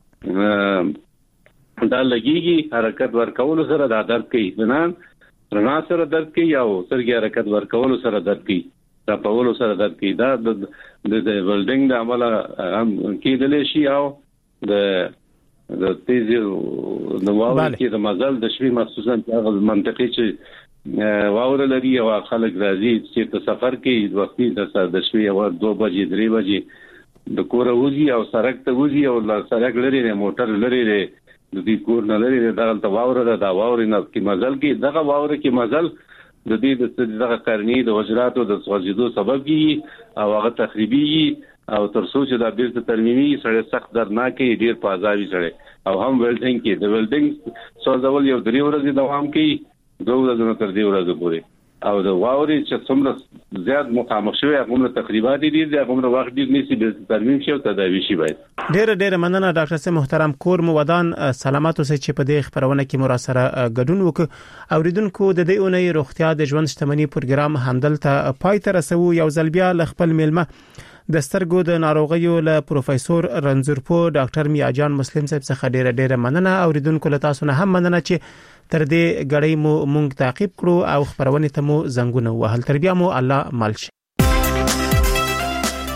دا لګيږي حرکت ورکول سره دا درد کوي بنان رڼا سره درد کوي او سرګي حرکت ورکول سره درد کوي دا په ولو سره درد کوي دا د ولډینګ د عمله هم کېدل شي او د تیز د واوري کې د مزل د شوي مخصوصا هغه منطقي چې واور لري او خلک راځي چې سفر کوي د وختي د شوي او 2 بجې 3 بجې د کور وځي او سړک ته وځي او سړک لري موټر لري د دې کور نه لري دغه واور دا واور نه کې مزل کې دغه واور کې مزل د دې دغه قرنی د حجراتو د سوځیدو سبب کیږي او هغه تخریبي او تر څو چې دا بیرته ترمیمي سره سخت درناکي ډیر پازاوي سره او هم ویلډینګ کې د ویلډینګ سوځول یو 3 ورځې دوام کوي 2 ورځې تر 3 ورځې پورې او د واوري چې څومره زیات مخامخ شوی هغه تقریبا دي هغه وخت ډیر نسی به ترمیم شي او تداوی شي باید ډېر مننه ډاکټر صاحب محترم. کور مو ودان سلامات اوسئ چې په دې خبرونه کې مو را سره ګډون وکړ. اوریدونکو د دې اونۍ روغتیا د ژوند شتمنۍ پروګرام همدلته پای ته رسو. یو ځل بیا ل خپل میلمه د سترګو د ناروغیو له پروفیسور رنځورپو ډاکټر میاجان مسلم صاحب څخه ډېر مننه. اوریدونکو له تاسو نه هم مننه چې تر دې غړې مو مونږ تعقیب کړو او خبرونه ته مو زنګونه وهل. تر بیا مو الله مالش.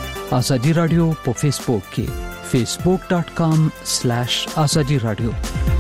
آزادی رادیو په فیسبوک کې facebook.com/azadi radio